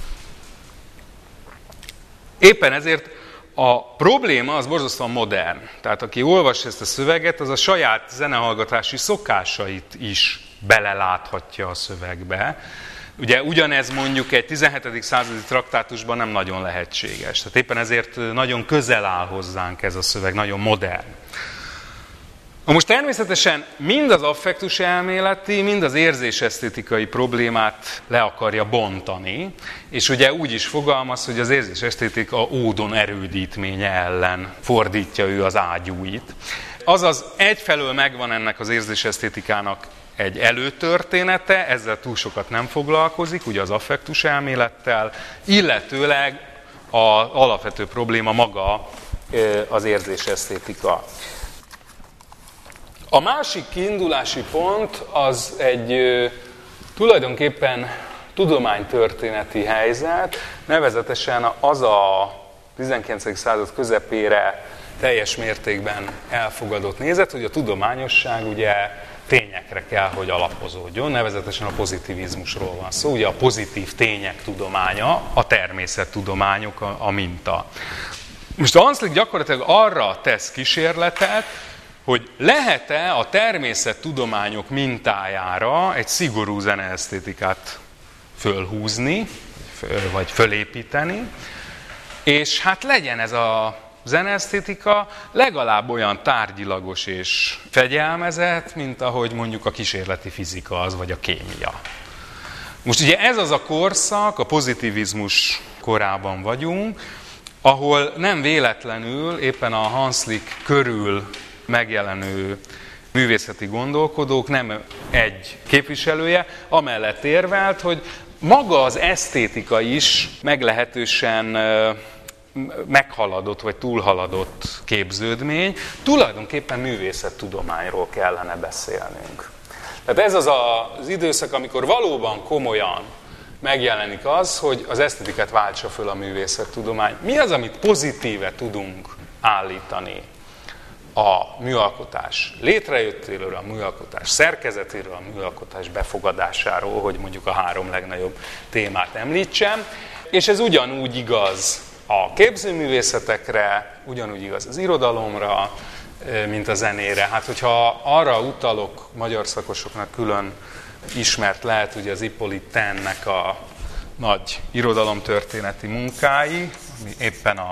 Éppen ezért a probléma az borzasztóan modern. Tehát aki olvassa ezt a szöveget, az a saját zenehallgatási szokásait is beleláthatja a szövegbe. Ugye ugyanez mondjuk egy 17. századi traktátusban nem nagyon lehetséges. Tehát éppen ezért nagyon közel áll hozzánk ez a szöveg, nagyon modern. Most természetesen mind az affektus elméleti, mind az érzésesztétikai problémát le akarja bontani, és ugye úgy is fogalmaz, hogy az érzésesztétika ódon erődítménye ellen fordítja ő az ágyúit. Azaz egyfelől megvan ennek az érzésesztétikának egy előtörténete, ezzel túl sokat nem foglalkozik, ugye az affektus elmélettel, illetőleg az alapvető probléma maga az érzésesztétika. A másik kiindulási pont az egy tulajdonképpen tudománytörténeti helyzet, nevezetesen az a 19. század közepére teljes mértékben elfogadott nézet, hogy a tudományosság ugye tényekre kell, hogy alapozódjon, nevezetesen a pozitivizmusról van szó. Ugye a pozitív tények tudománya, a természettudományok a minta. Most a Hanslick gyakorlatilag arra tesz kísérletet, hogy lehet-e a természettudományok mintájára egy szigorú zeneesztétikát fölhúzni, vagy fölépíteni, és hát legyen ez a zeneesztétika legalább olyan tárgyilagos és fegyelmezett, mint ahogy mondjuk a kísérleti fizika az, vagy a kémia. Most ugye ez az a korszak, a pozitivizmus korában vagyunk, ahol nem véletlenül éppen a Hanslick körül megjelenő művészeti gondolkodók nem egy képviselője, amellett érvelt, hogy maga az esztétika is meglehetősen meghaladott vagy túlhaladott képződmény, tulajdonképpen művészettudományról kellene beszélnünk. Tehát ez az időszak, amikor valóban komolyan megjelenik az, hogy az esztetikát váltsa föl a művészettudomány. Mi az, amit pozitíve tudunk állítani a műalkotás létrejöttéről, a műalkotás szerkezetéről, a műalkotás befogadásáról, hogy mondjuk a 3 legnagyobb témát említsem, és ez ugyanúgy igaz a képzőművészetekre, ugyanúgy igaz az irodalomra, mint a zenére. Hát, hogyha arra utalok, magyar szakosoknak külön ismert lehet, ugye az Hippolyte Taine-nek a nagy irodalomtörténeti munkái, ami éppen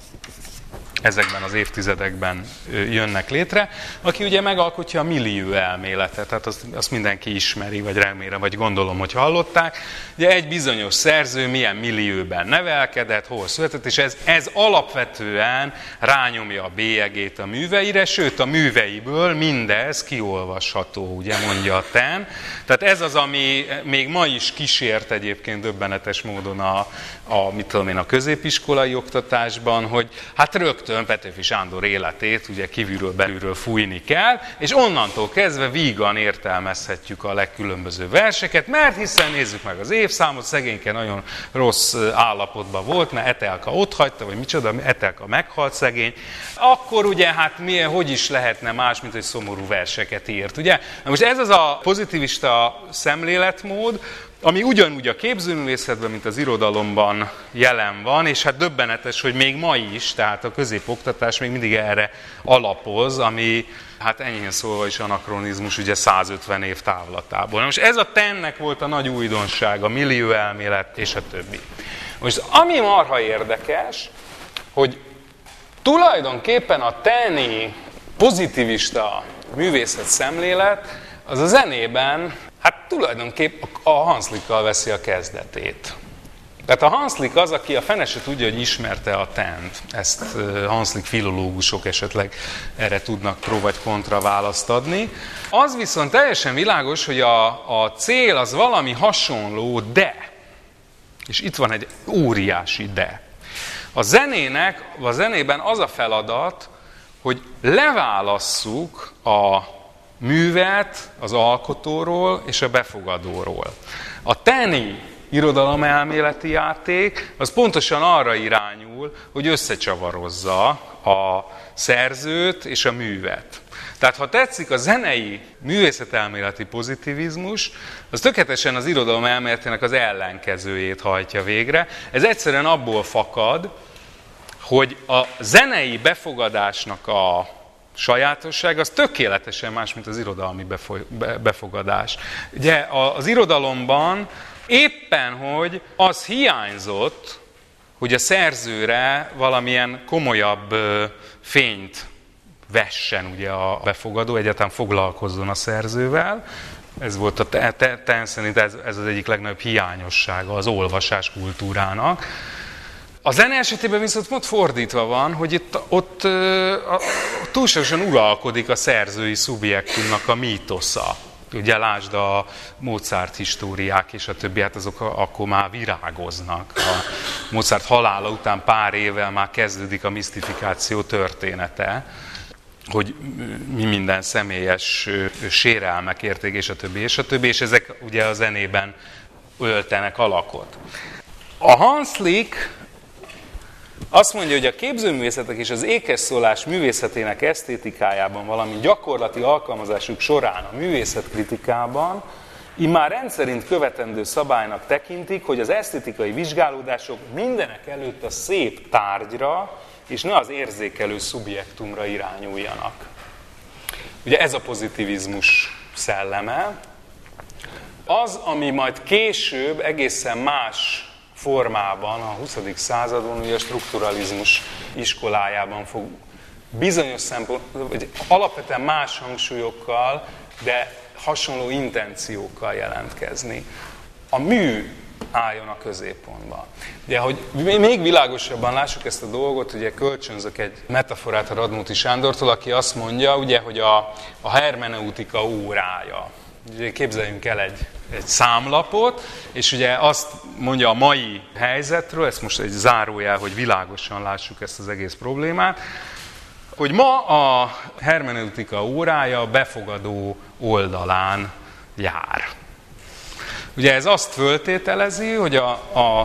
ezekben az évtizedekben jönnek létre, aki ugye megalkotja a millió elméletet, tehát azt mindenki ismeri, vagy remélem, vagy gondolom, hogy hallották. Ugye egy bizonyos szerző milyen millióben nevelkedett, hol született, és ez alapvetően rányomja a bélyegét a műveire, sőt a műveiből mindez kiolvasható, ugye mondja a Taine. Tehát ez az, ami még ma is kísért egyébként döbbenetes módon a középiskolai oktatásban, hogy hát rögtön rögtön Petőfi Sándor életét ugye kívülről belülről fújni kell, és onnantól kezdve vígan értelmezhetjük a legkülönböző verseket, mert hiszen nézzük meg az évszámot, szegényke nagyon rossz állapotban volt, mert Etelka otthagyta, vagy micsoda, Etelka meghalt szegény, akkor ugye hát hogy is lehetne más, mint hogy szomorú verseket írt, ugye? Na most ez az a pozitivista szemléletmód, ami ugyanúgy a képzőművészetben, mint az irodalomban jelen van, és hát döbbenetes, hogy még ma is, tehát a középoktatás még mindig erre alapoz, ami hát enyhén szólva is anakronizmus, ugye 150 év távlatából. Most ez a TEN-nek volt a nagy újdonság, a millióelmélet és a többi. Most ami marha érdekes, hogy tulajdonképpen a TEN-i pozitivista művészet szemlélet az a zenében hát tulajdonképp a Hanslickkal veszi a kezdetét. Tehát a Hanslick az, aki a fene se tudja, hogy ismerte a TEN-t. Ezt Hanslick filológusok esetleg erre tudnak pro vagy kontra választ adni. Az viszont teljesen világos, hogy a cél az valami hasonló, de. És itt van egy óriási de. A zenében az a feladat, hogy leválasszuk a művet az alkotóról és a befogadóról. A TEN-i irodalomelméleti játék az pontosan arra irányul, hogy összecsavarozza a szerzőt és a művet. Tehát ha tetszik, a zenei művészetelméleti pozitivizmus, az tökéletesen az irodalomelméletének az ellenkezőjét hajtja végre. Ez egyszerűen abból fakad, hogy a zenei befogadásnak a sajátosság az tökéletesen más, mint az irodalmi befogadás. Ugye az irodalomban éppen, hogy az hiányzott, hogy a szerzőre valamilyen komolyabb fényt vessen ugye a befogadó, egyáltalán foglalkozzon a szerzővel. Ez volt a TEN szerint ez az egyik legnagyobb hiányossága az olvasás kultúrának. A zene esetében viszont ott fordítva van, hogy ott túlságosan uralkodik a szerzői szubjektumnak a mítosza. Ugye lásd a Mozart históriák és a többi, hát azok akkor már virágoznak. A Mozart halála után pár évvel már kezdődik a misztifikáció története, hogy mi minden személyes sérelmek érték, és a többi, és ezek ugye a zenében öltenek alakot. A Hanslick azt mondja, hogy a képzőművészetek és az ékesszólás művészetének esztétikájában, valamint gyakorlati alkalmazásuk során a művészetkritikában immár rendszerint követendő szabálynak tekintik, hogy az esztétikai vizsgálódások mindenek előtt a szép tárgyra és ne az érzékelő szubjektumra irányuljanak. Ugye ez a pozitivizmus szelleme. Az, ami majd később egészen más formában, a 20. századon ugye a strukturalizmus iskolájában fog bizonyos vagy alapvetően más hangsúlyokkal, de hasonló intenciókkal jelentkezni. A mű álljon a középpontban. De hogy még világosabban lássuk ezt a dolgot, ugye kölcsönzök egy metaforát a Radnóti Sándortól, aki azt mondja, ugye, hogy a hermeneutika órája. Ugye képzeljünk el egy számlapot, és ugye azt mondja a mai helyzetről, ez most egy zárójel, hogy világosan lássuk ezt az egész problémát, hogy ma a hermeneutika órája befogadó oldalán jár. Ugye ez azt föltételezi, hogy a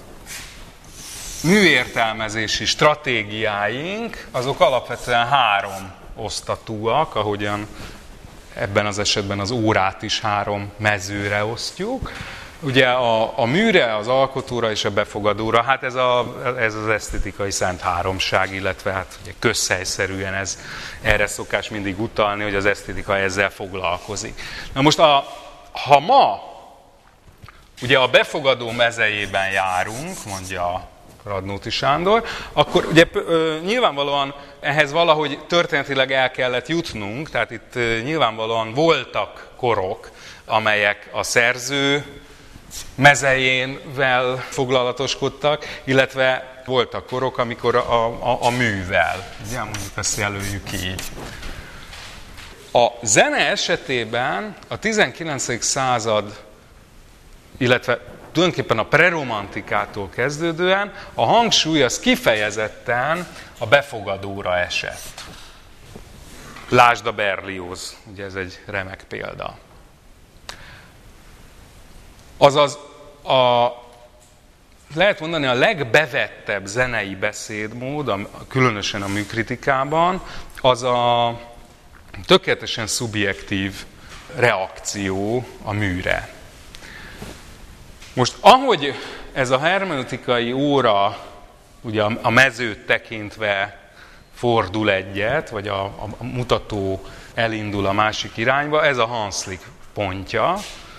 műértelmezési stratégiáink azok alapvetően három osztatúak, ahogyan ebben az esetben az órát is három mezőre osztjuk. Ugye a műre, az alkotóra és a befogadóra, hát ez az esztétikai szent háromság, illetve hát ugye közhelyszerűen erre szokás mindig utalni, hogy az esztétika ezzel foglalkozik. Na most, ha ma ugye a befogadó mezejében járunk, mondja Radnóti Sándor, akkor ugye nyilvánvalóan ehhez valahogy történetileg el kellett jutnunk, tehát itt nyilvánvalóan voltak korok, amelyek a szerző mezejénvel foglalatoskodtak, illetve voltak korok, amikor a művel. Ugye, mondjuk ezt jelöljük így. A zene esetében a 19. század, illetve tulajdonképpen a preromantikától kezdődően a hangsúly az kifejezetten a befogadóra esett. Lásd a Berlioz, ugye ez egy remek példa. Azaz lehet mondani a legbevettebb zenei beszédmód, különösen a műkritikában, az a tökéletesen szubjektív reakció a műre. Most ahogy ez a hermeneutikai óra ugye a mezőt tekintve fordul egyet, vagy a mutató elindul a másik irányba, ez a Hanslick pontja,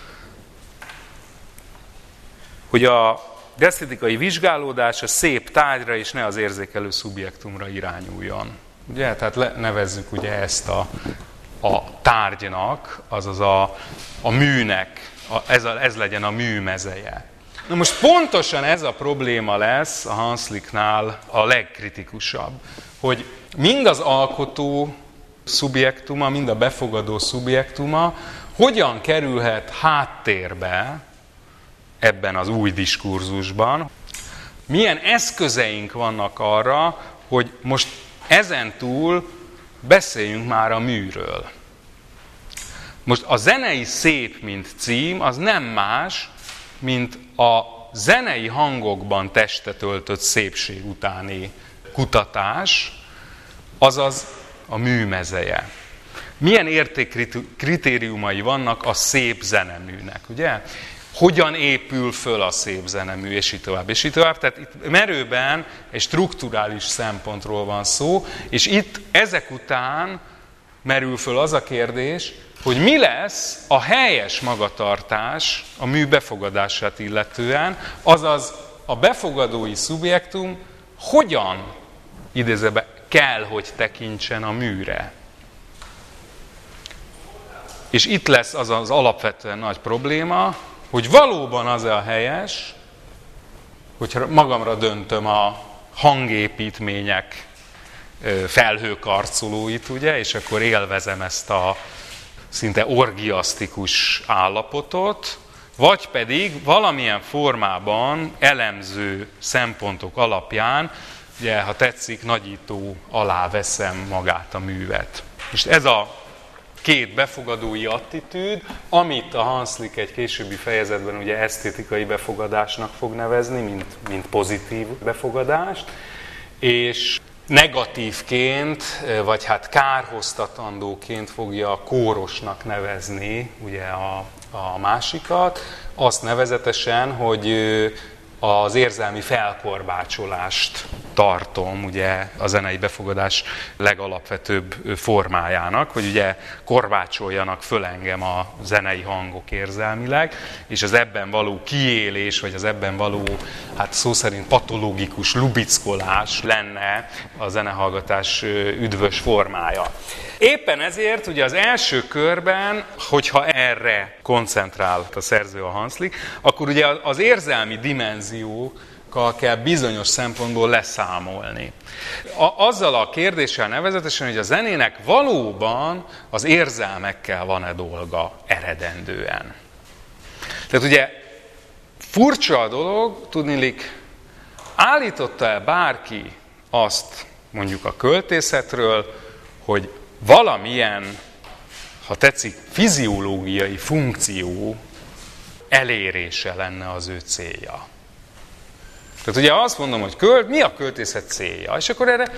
hogy a esztétikai vizsgálódás a szép tárgyra és ne az érzékelő szubjektumra irányuljon. Ugye? Tehát nevezzük ugye ezt a tárgynak, azaz a műnek, ez legyen a mű mezeje. Na most pontosan ez a probléma lesz a Hanslicknál a legkritikusabb, hogy mind az alkotó szubjektuma, mind a befogadó szubjektuma hogyan kerülhet háttérbe ebben az új diskurzusban. Milyen eszközeink vannak arra, hogy most ezentúl beszéljünk már a műről. Most a zenei szép, mint cím, az nem más, mint a zenei hangokban testet öltött szépség utáni kutatás, azaz a mű mezeje. Milyen értékkritériumai vannak a szép zeneműnek, ugye? Hogyan épül föl a szép zenemű, és így tovább, és így tovább. Tehát itt merőben egy strukturális szempontról van szó, és itt ezek után merül föl az a kérdés, hogy mi lesz a helyes magatartás a mű befogadását illetően, azaz a befogadói szubjektum hogyan, idézőben, kell, hogy tekintsen a műre. És itt lesz az az alapvetően nagy probléma, hogy valóban az-e a helyes, hogyha magamra döntöm a hangépítmények felhőkarcolóit, ugye, és akkor élvezem ezt a szinte orgiasztikus állapotot, vagy pedig valamilyen formában elemző szempontok alapján, ugye, ha tetszik, nagyító alá veszem magát a művet. Most ez a két befogadói attitűd, amit a Hanslick egy későbbi fejezetben ugye esztétikai befogadásnak fog nevezni, mint pozitív befogadást, és negatívként, vagy hát kárhoztatandóként fogja kórosnak nevezni ugye a másikat, azt nevezetesen, hogy az érzelmi felkorbácsolást tartom ugye a zenei befogadás legalapvetőbb formájának, hogy ugye korbácsoljanak föl engem a zenei hangok érzelmileg, és az ebben való kiélés, vagy az ebben való, hát szó szerint patológikus lubickolás lenne a zenehallgatás üdvös formája. Éppen ezért ugye az első körben, hogyha erre koncentrált a szerző, a Hanslick, akkor ugye az érzelmi dimenziókkal kell bizonyos szempontból leszámolni. Azzal a kérdéssel nevezetesen, hogy a zenének valóban az érzelmekkel van-e dolga eredendően. Tehát ugye furcsa a dolog, tudniillik, állította-e bárki azt mondjuk a költészetről, hogy valamilyen, ha tetszik, fiziológiai funkció elérése lenne az ő célja. Tehát ugye azt mondom, hogy mi a költészet célja? És akkor erre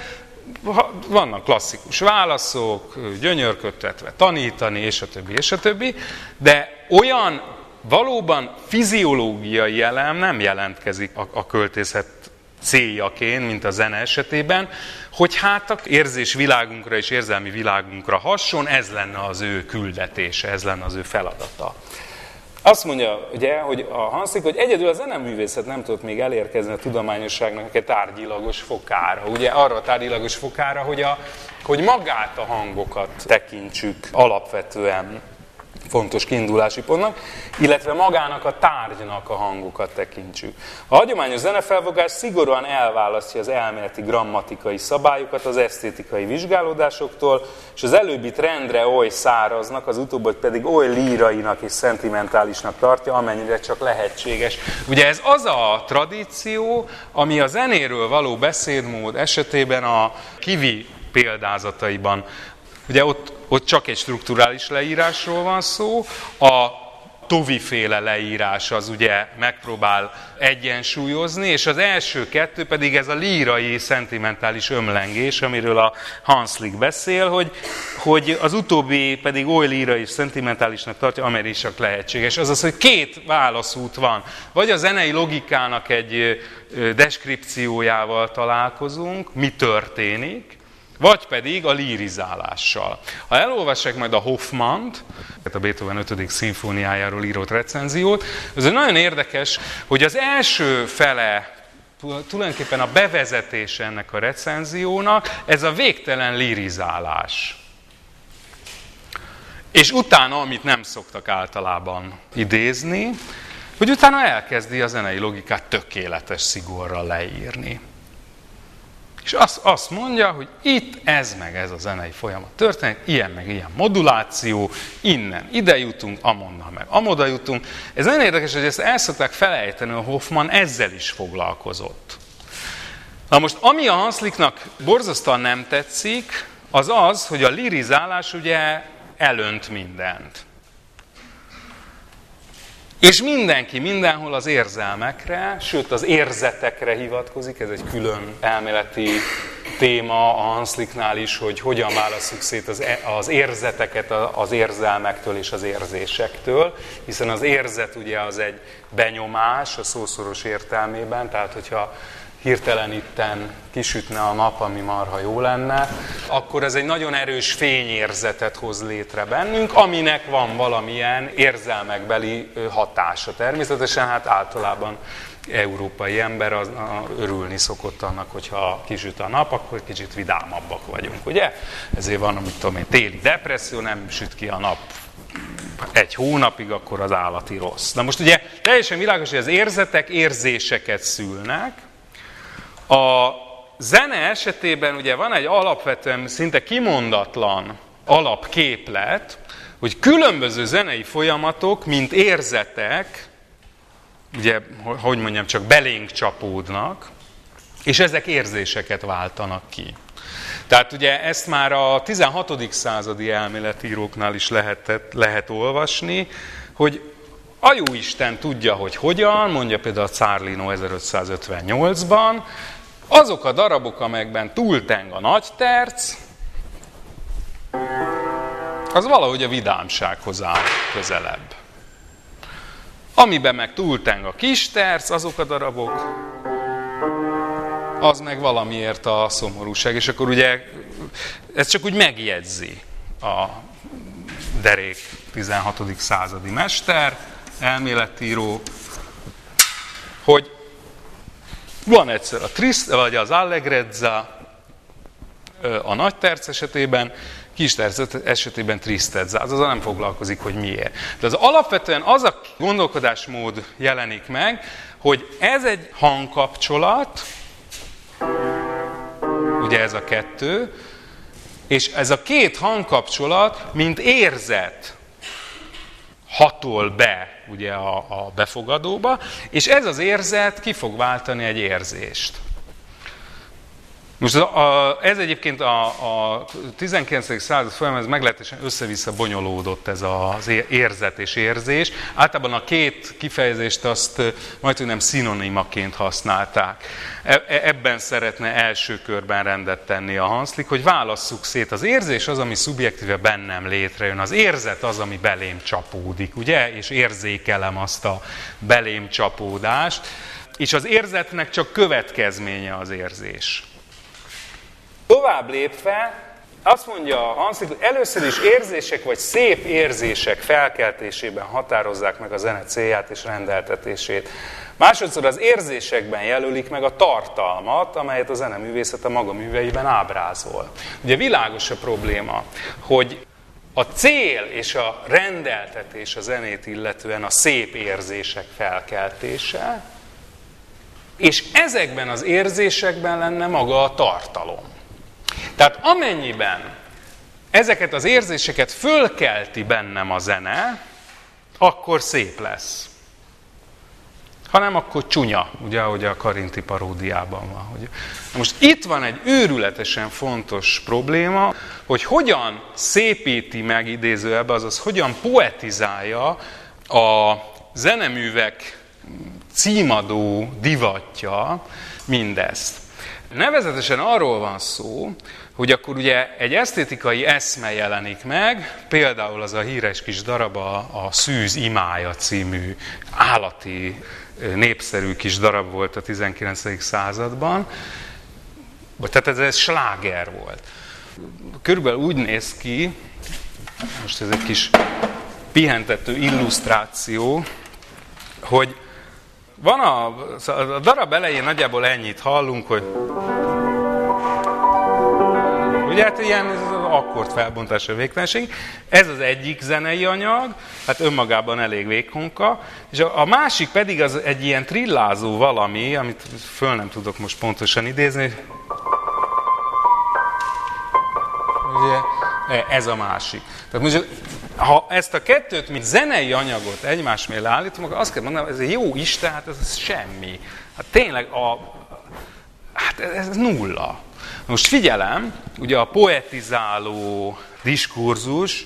vannak klasszikus válaszok, gyönyörködtetve tanítani, és a többi, de olyan valóban fiziológiai elem nem jelentkezik a költészet céljaként, mint a zene esetében, hogy hát az érzésvilágunkra és érzelmi világunkra hasson, ez lenne az ő küldetése, ez lenne az ő feladata. Azt mondja, ugye, hogy a Hanslick, hogy egyedül a zeneművészet nem tudott még elérkezni a tudományosságnak egy tárgyilagos fokára. Ugye arra a tárgyilagos fokára, hogy magát a hangokat tekintsük alapvetően fontos kiindulási pontnak, illetve magának a tárgynak a hangokat tekintsük. A hagyományos zenefelfogás szigorúan elválasztja az elméleti grammatikai szabályokat az esztétikai vizsgálódásoktól, és az előbbit rendre oly száraznak, az utóbbit pedig oly lírainak és szentimentálisnak tartja, amennyire csak lehetséges. Ugye ez az a tradíció, ami a zenéről való beszédmód esetében a Kivi példázataiban, ugye ott csak egy strukturális leírásról van szó, a Tovi-féle leírás az ugye megpróbál egyensúlyozni, és az első kettő pedig ez a lírai, szentimentális ömlengés, amiről a Hanslick beszél, hogy az utóbbi pedig oly lírai és szentimentálisnak tartja, amelyre csak lehetséges. Azaz, hogy két válaszút van. Vagy a zenei logikának egy deskripciójával találkozunk, mi történik, vagy pedig a lírizálással. Ha elolvassák majd a Hoffmant, a Beethoven 5. szimfóniájáról írott recenziót, ez nagyon érdekes, hogy az első fele, tulajdonképpen a bevezetése ennek a recenziónak, ez a végtelen lírizálás. És utána, amit nem szoktak általában idézni, hogy utána elkezdi a zenei logikát tökéletes szigorral leírni. És azt mondja, hogy itt ez meg ez a zenei folyamat történik, ilyen meg ilyen moduláció, innen ide jutunk, amonnan meg amoda jutunk. Ez nagyon érdekes, hogy ezt el szokták felejteni, a Hoffman ezzel is foglalkozott. Na most, ami a Hanslicknak borzasztóan nem tetszik, az az, hogy a lirizálás ugye elönt mindent. És mindenki mindenhol az érzelmekre, sőt az érzetekre hivatkozik, ez egy külön elméleti téma a Hanslicknál is, hogy hogyan válasszuk szét az érzeteket az érzelmektől és az érzésektől, hiszen az érzet ugye az egy benyomás a szószoros értelmében, tehát hogyha hirtelen itten kisütne a nap, ami marha jó lenne, akkor ez egy nagyon erős fényérzetet hoz létre bennünk, aminek van valamilyen érzelmekbeli hatása. Természetesen hát általában európai ember örülni szokott annak, hogyha kisüt a nap, akkor kicsit vidámabbak vagyunk, ugye? Ezért van, amit tudom én, téli depresszió, nem süt ki a nap egy hónapig, akkor az állati rossz. Na most ugye teljesen világos, hogy az érzetek érzéseket szülnek. A zene esetében ugye van egy alapvetően szinte kimondatlan alapképlet, hogy különböző zenei folyamatok, mint érzetek, ugye, hogy mondjam, csak belénk csapódnak, és ezek érzéseket váltanak ki. Tehát ugye ezt már a 16. századi elméletíróknál is lehet olvasni, hogy a jóisten tudja, hogy hogyan, mondja például a Czárlino 1558-ban, azok a darabok, amelyekben túlteng a nagy terc, az valahogy a vidámsághoz áll közelebb. Amiben meg túlteng a kis terc, azok a darabok, az meg valamiért a szomorúság. És akkor ugye ez csak úgy megjegyzi a derék 16. századi mester, elméletíró, hogy van egyszer a triste, vagy az allegrezza a nagy terc esetében, kis terc esetében tristezza, azaz nem foglalkozik, hogy miért. De az alapvetően az a gondolkodásmód jelenik meg, hogy ez egy hangkapcsolat, ugye ez a kettő, és ez a két hangkapcsolat, mint érzet, hatol be ugye a befogadóba, és ez az érzet ki fog váltani egy érzést. Most ez egyébként a 19. század folyamán ez meglehetősen össze-vissza bonyolódott ez az érzet és érzés. Általában a két kifejezést azt majdnem nem szinonimaként használták. Ebben szeretne első körben rendet tenni a Hanslick, hogy válasszuk szét. Az érzés az, ami szubjektíve bennem létrejön. Az érzet az, ami belém csapódik, ugye? És érzékelem azt a belém csapódást. És az érzetnek csak következménye az érzés. Tovább lépve, azt mondja Hanslick, hogy először is érzések vagy szép érzések felkeltésében határozzák meg a zene célját és rendeltetését. Másodszor az érzésekben jelölik meg a tartalmat, amelyet a zeneművészet a maga műveiben ábrázol. Ugye világos a probléma, hogy A cél és a rendeltetés a zenét illetően a szép érzések felkeltése, és ezekben az érzésekben lenne maga a tartalom. Tehát amennyiben ezeket az érzéseket fölkelti bennem a zene, akkor szép lesz. Ha nem, akkor csúnya, ugye, ahogy a Karinti paródiában van. Na most itt van egy őrületesen fontos probléma, hogy hogyan szépíti meg idézőjelben, azaz hogyan poetizálja a zeneművek címadó divatja mindezt. Nevezetesen arról van szó, hogy akkor ugye egy esztétikai eszme jelenik meg, például az a híres kis darab a Szűz imája című állati, népszerű kis darab volt a 19. században, tehát ez sláger volt. Körülbelül úgy néz ki, most ez egy kis pihentető illusztráció, hogy van a darab elején nagyjából ennyit hallunk, hogy ugye hát ilyen akkord felbontása végtelenség. Ez az egyik zenei anyag, hát önmagában elég vékonka, és a másik pedig az egy ilyen trillázó valami, amit föl nem tudok most pontosan idézni. Ugye, ez a másik. Tehát most, ha ezt a kettőt, mint zenei anyagot egymás mellé állítom, akkor azt kell mondanom, ez egy jó Isten, hát ez semmi. Hát tényleg hát ez nulla. Most figyelem, ugye a poetizáló diskurzus,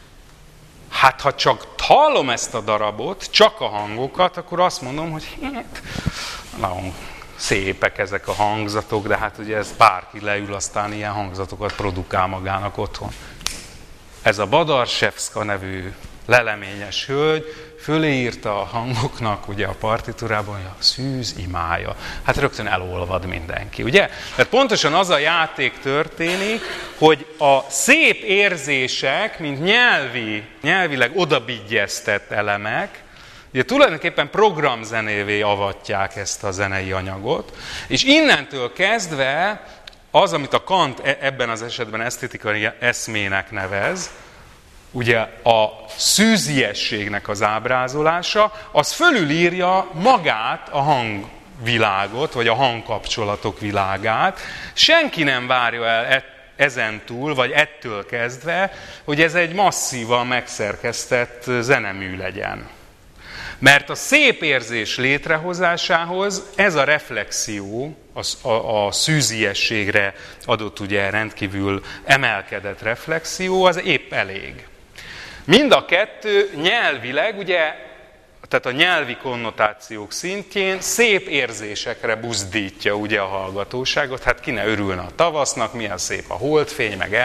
hát ha csak hallom ezt a darabot, csak a hangokat, akkor azt mondom, hogy hát, nagyon szépek ezek a hangzatok, de hát ugye ez bárki leül, aztán ilyen hangzatokat produkál magának otthon. Ez a Badarsevszka nevű leleményes hölgy fölé írta a hangoknak, ugye a partitúrában, hogy a Szűz imája. Hát rögtön elolvad mindenki, ugye? Tehát pontosan az a játék történik, hogy a szép érzések, mint nyelvileg odabigyeztett elemek, ugye tulajdonképpen programzenévé avatják ezt a zenei anyagot, és innentől kezdve az, amit a Kant ebben az esetben esztétikai eszmének nevez, ugye a szűziességnek az ábrázolása, az fölülírja magát a hangvilágot, vagy a hangkapcsolatok világát. Senki nem várja el ezen túl, vagy ettől kezdve, hogy ez egy masszívan megszerkesztett zenemű legyen. Mert a szép érzés létrehozásához ez a reflexió, a szűziességre adott ugye rendkívül emelkedett reflexió, az épp elég. Mind a kettő nyelvileg, ugye, tehát a nyelvi konnotációk szintjén szép érzésekre buzdítja ugye a hallgatóságot. Hát ki ne örülne a tavasznak, milyen szép a holdfény, meg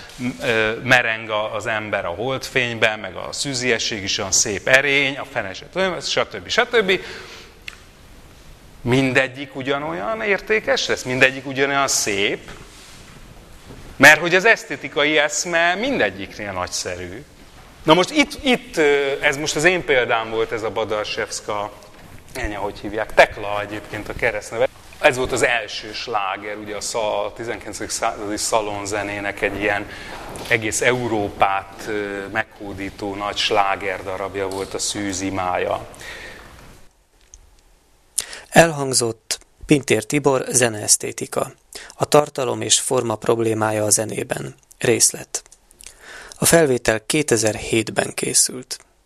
mereng az ember a holdfényben, meg a szűziesség is olyan szép erény, a feneset, stb. Mindegyik ugyanolyan értékes lesz, mindegyik ugyanolyan szép, mert hogy az esztétikai eszme mindegyiknél nagyszerű. Na most itt ez most az én példám volt, ez a Badarsevszka, hogy hívják, Tekla egyébként a keresztneve. Ez volt az első sláger, ugye a 19. századi szalonzenének egy ilyen egész Európát meghódító nagy slágerdarabja volt a Szűz imája. Elhangzott Pintér Tibor zeneesztétika. A tartalom és forma problémája a zenében. Részlet. A felvétel 2007-ben készült.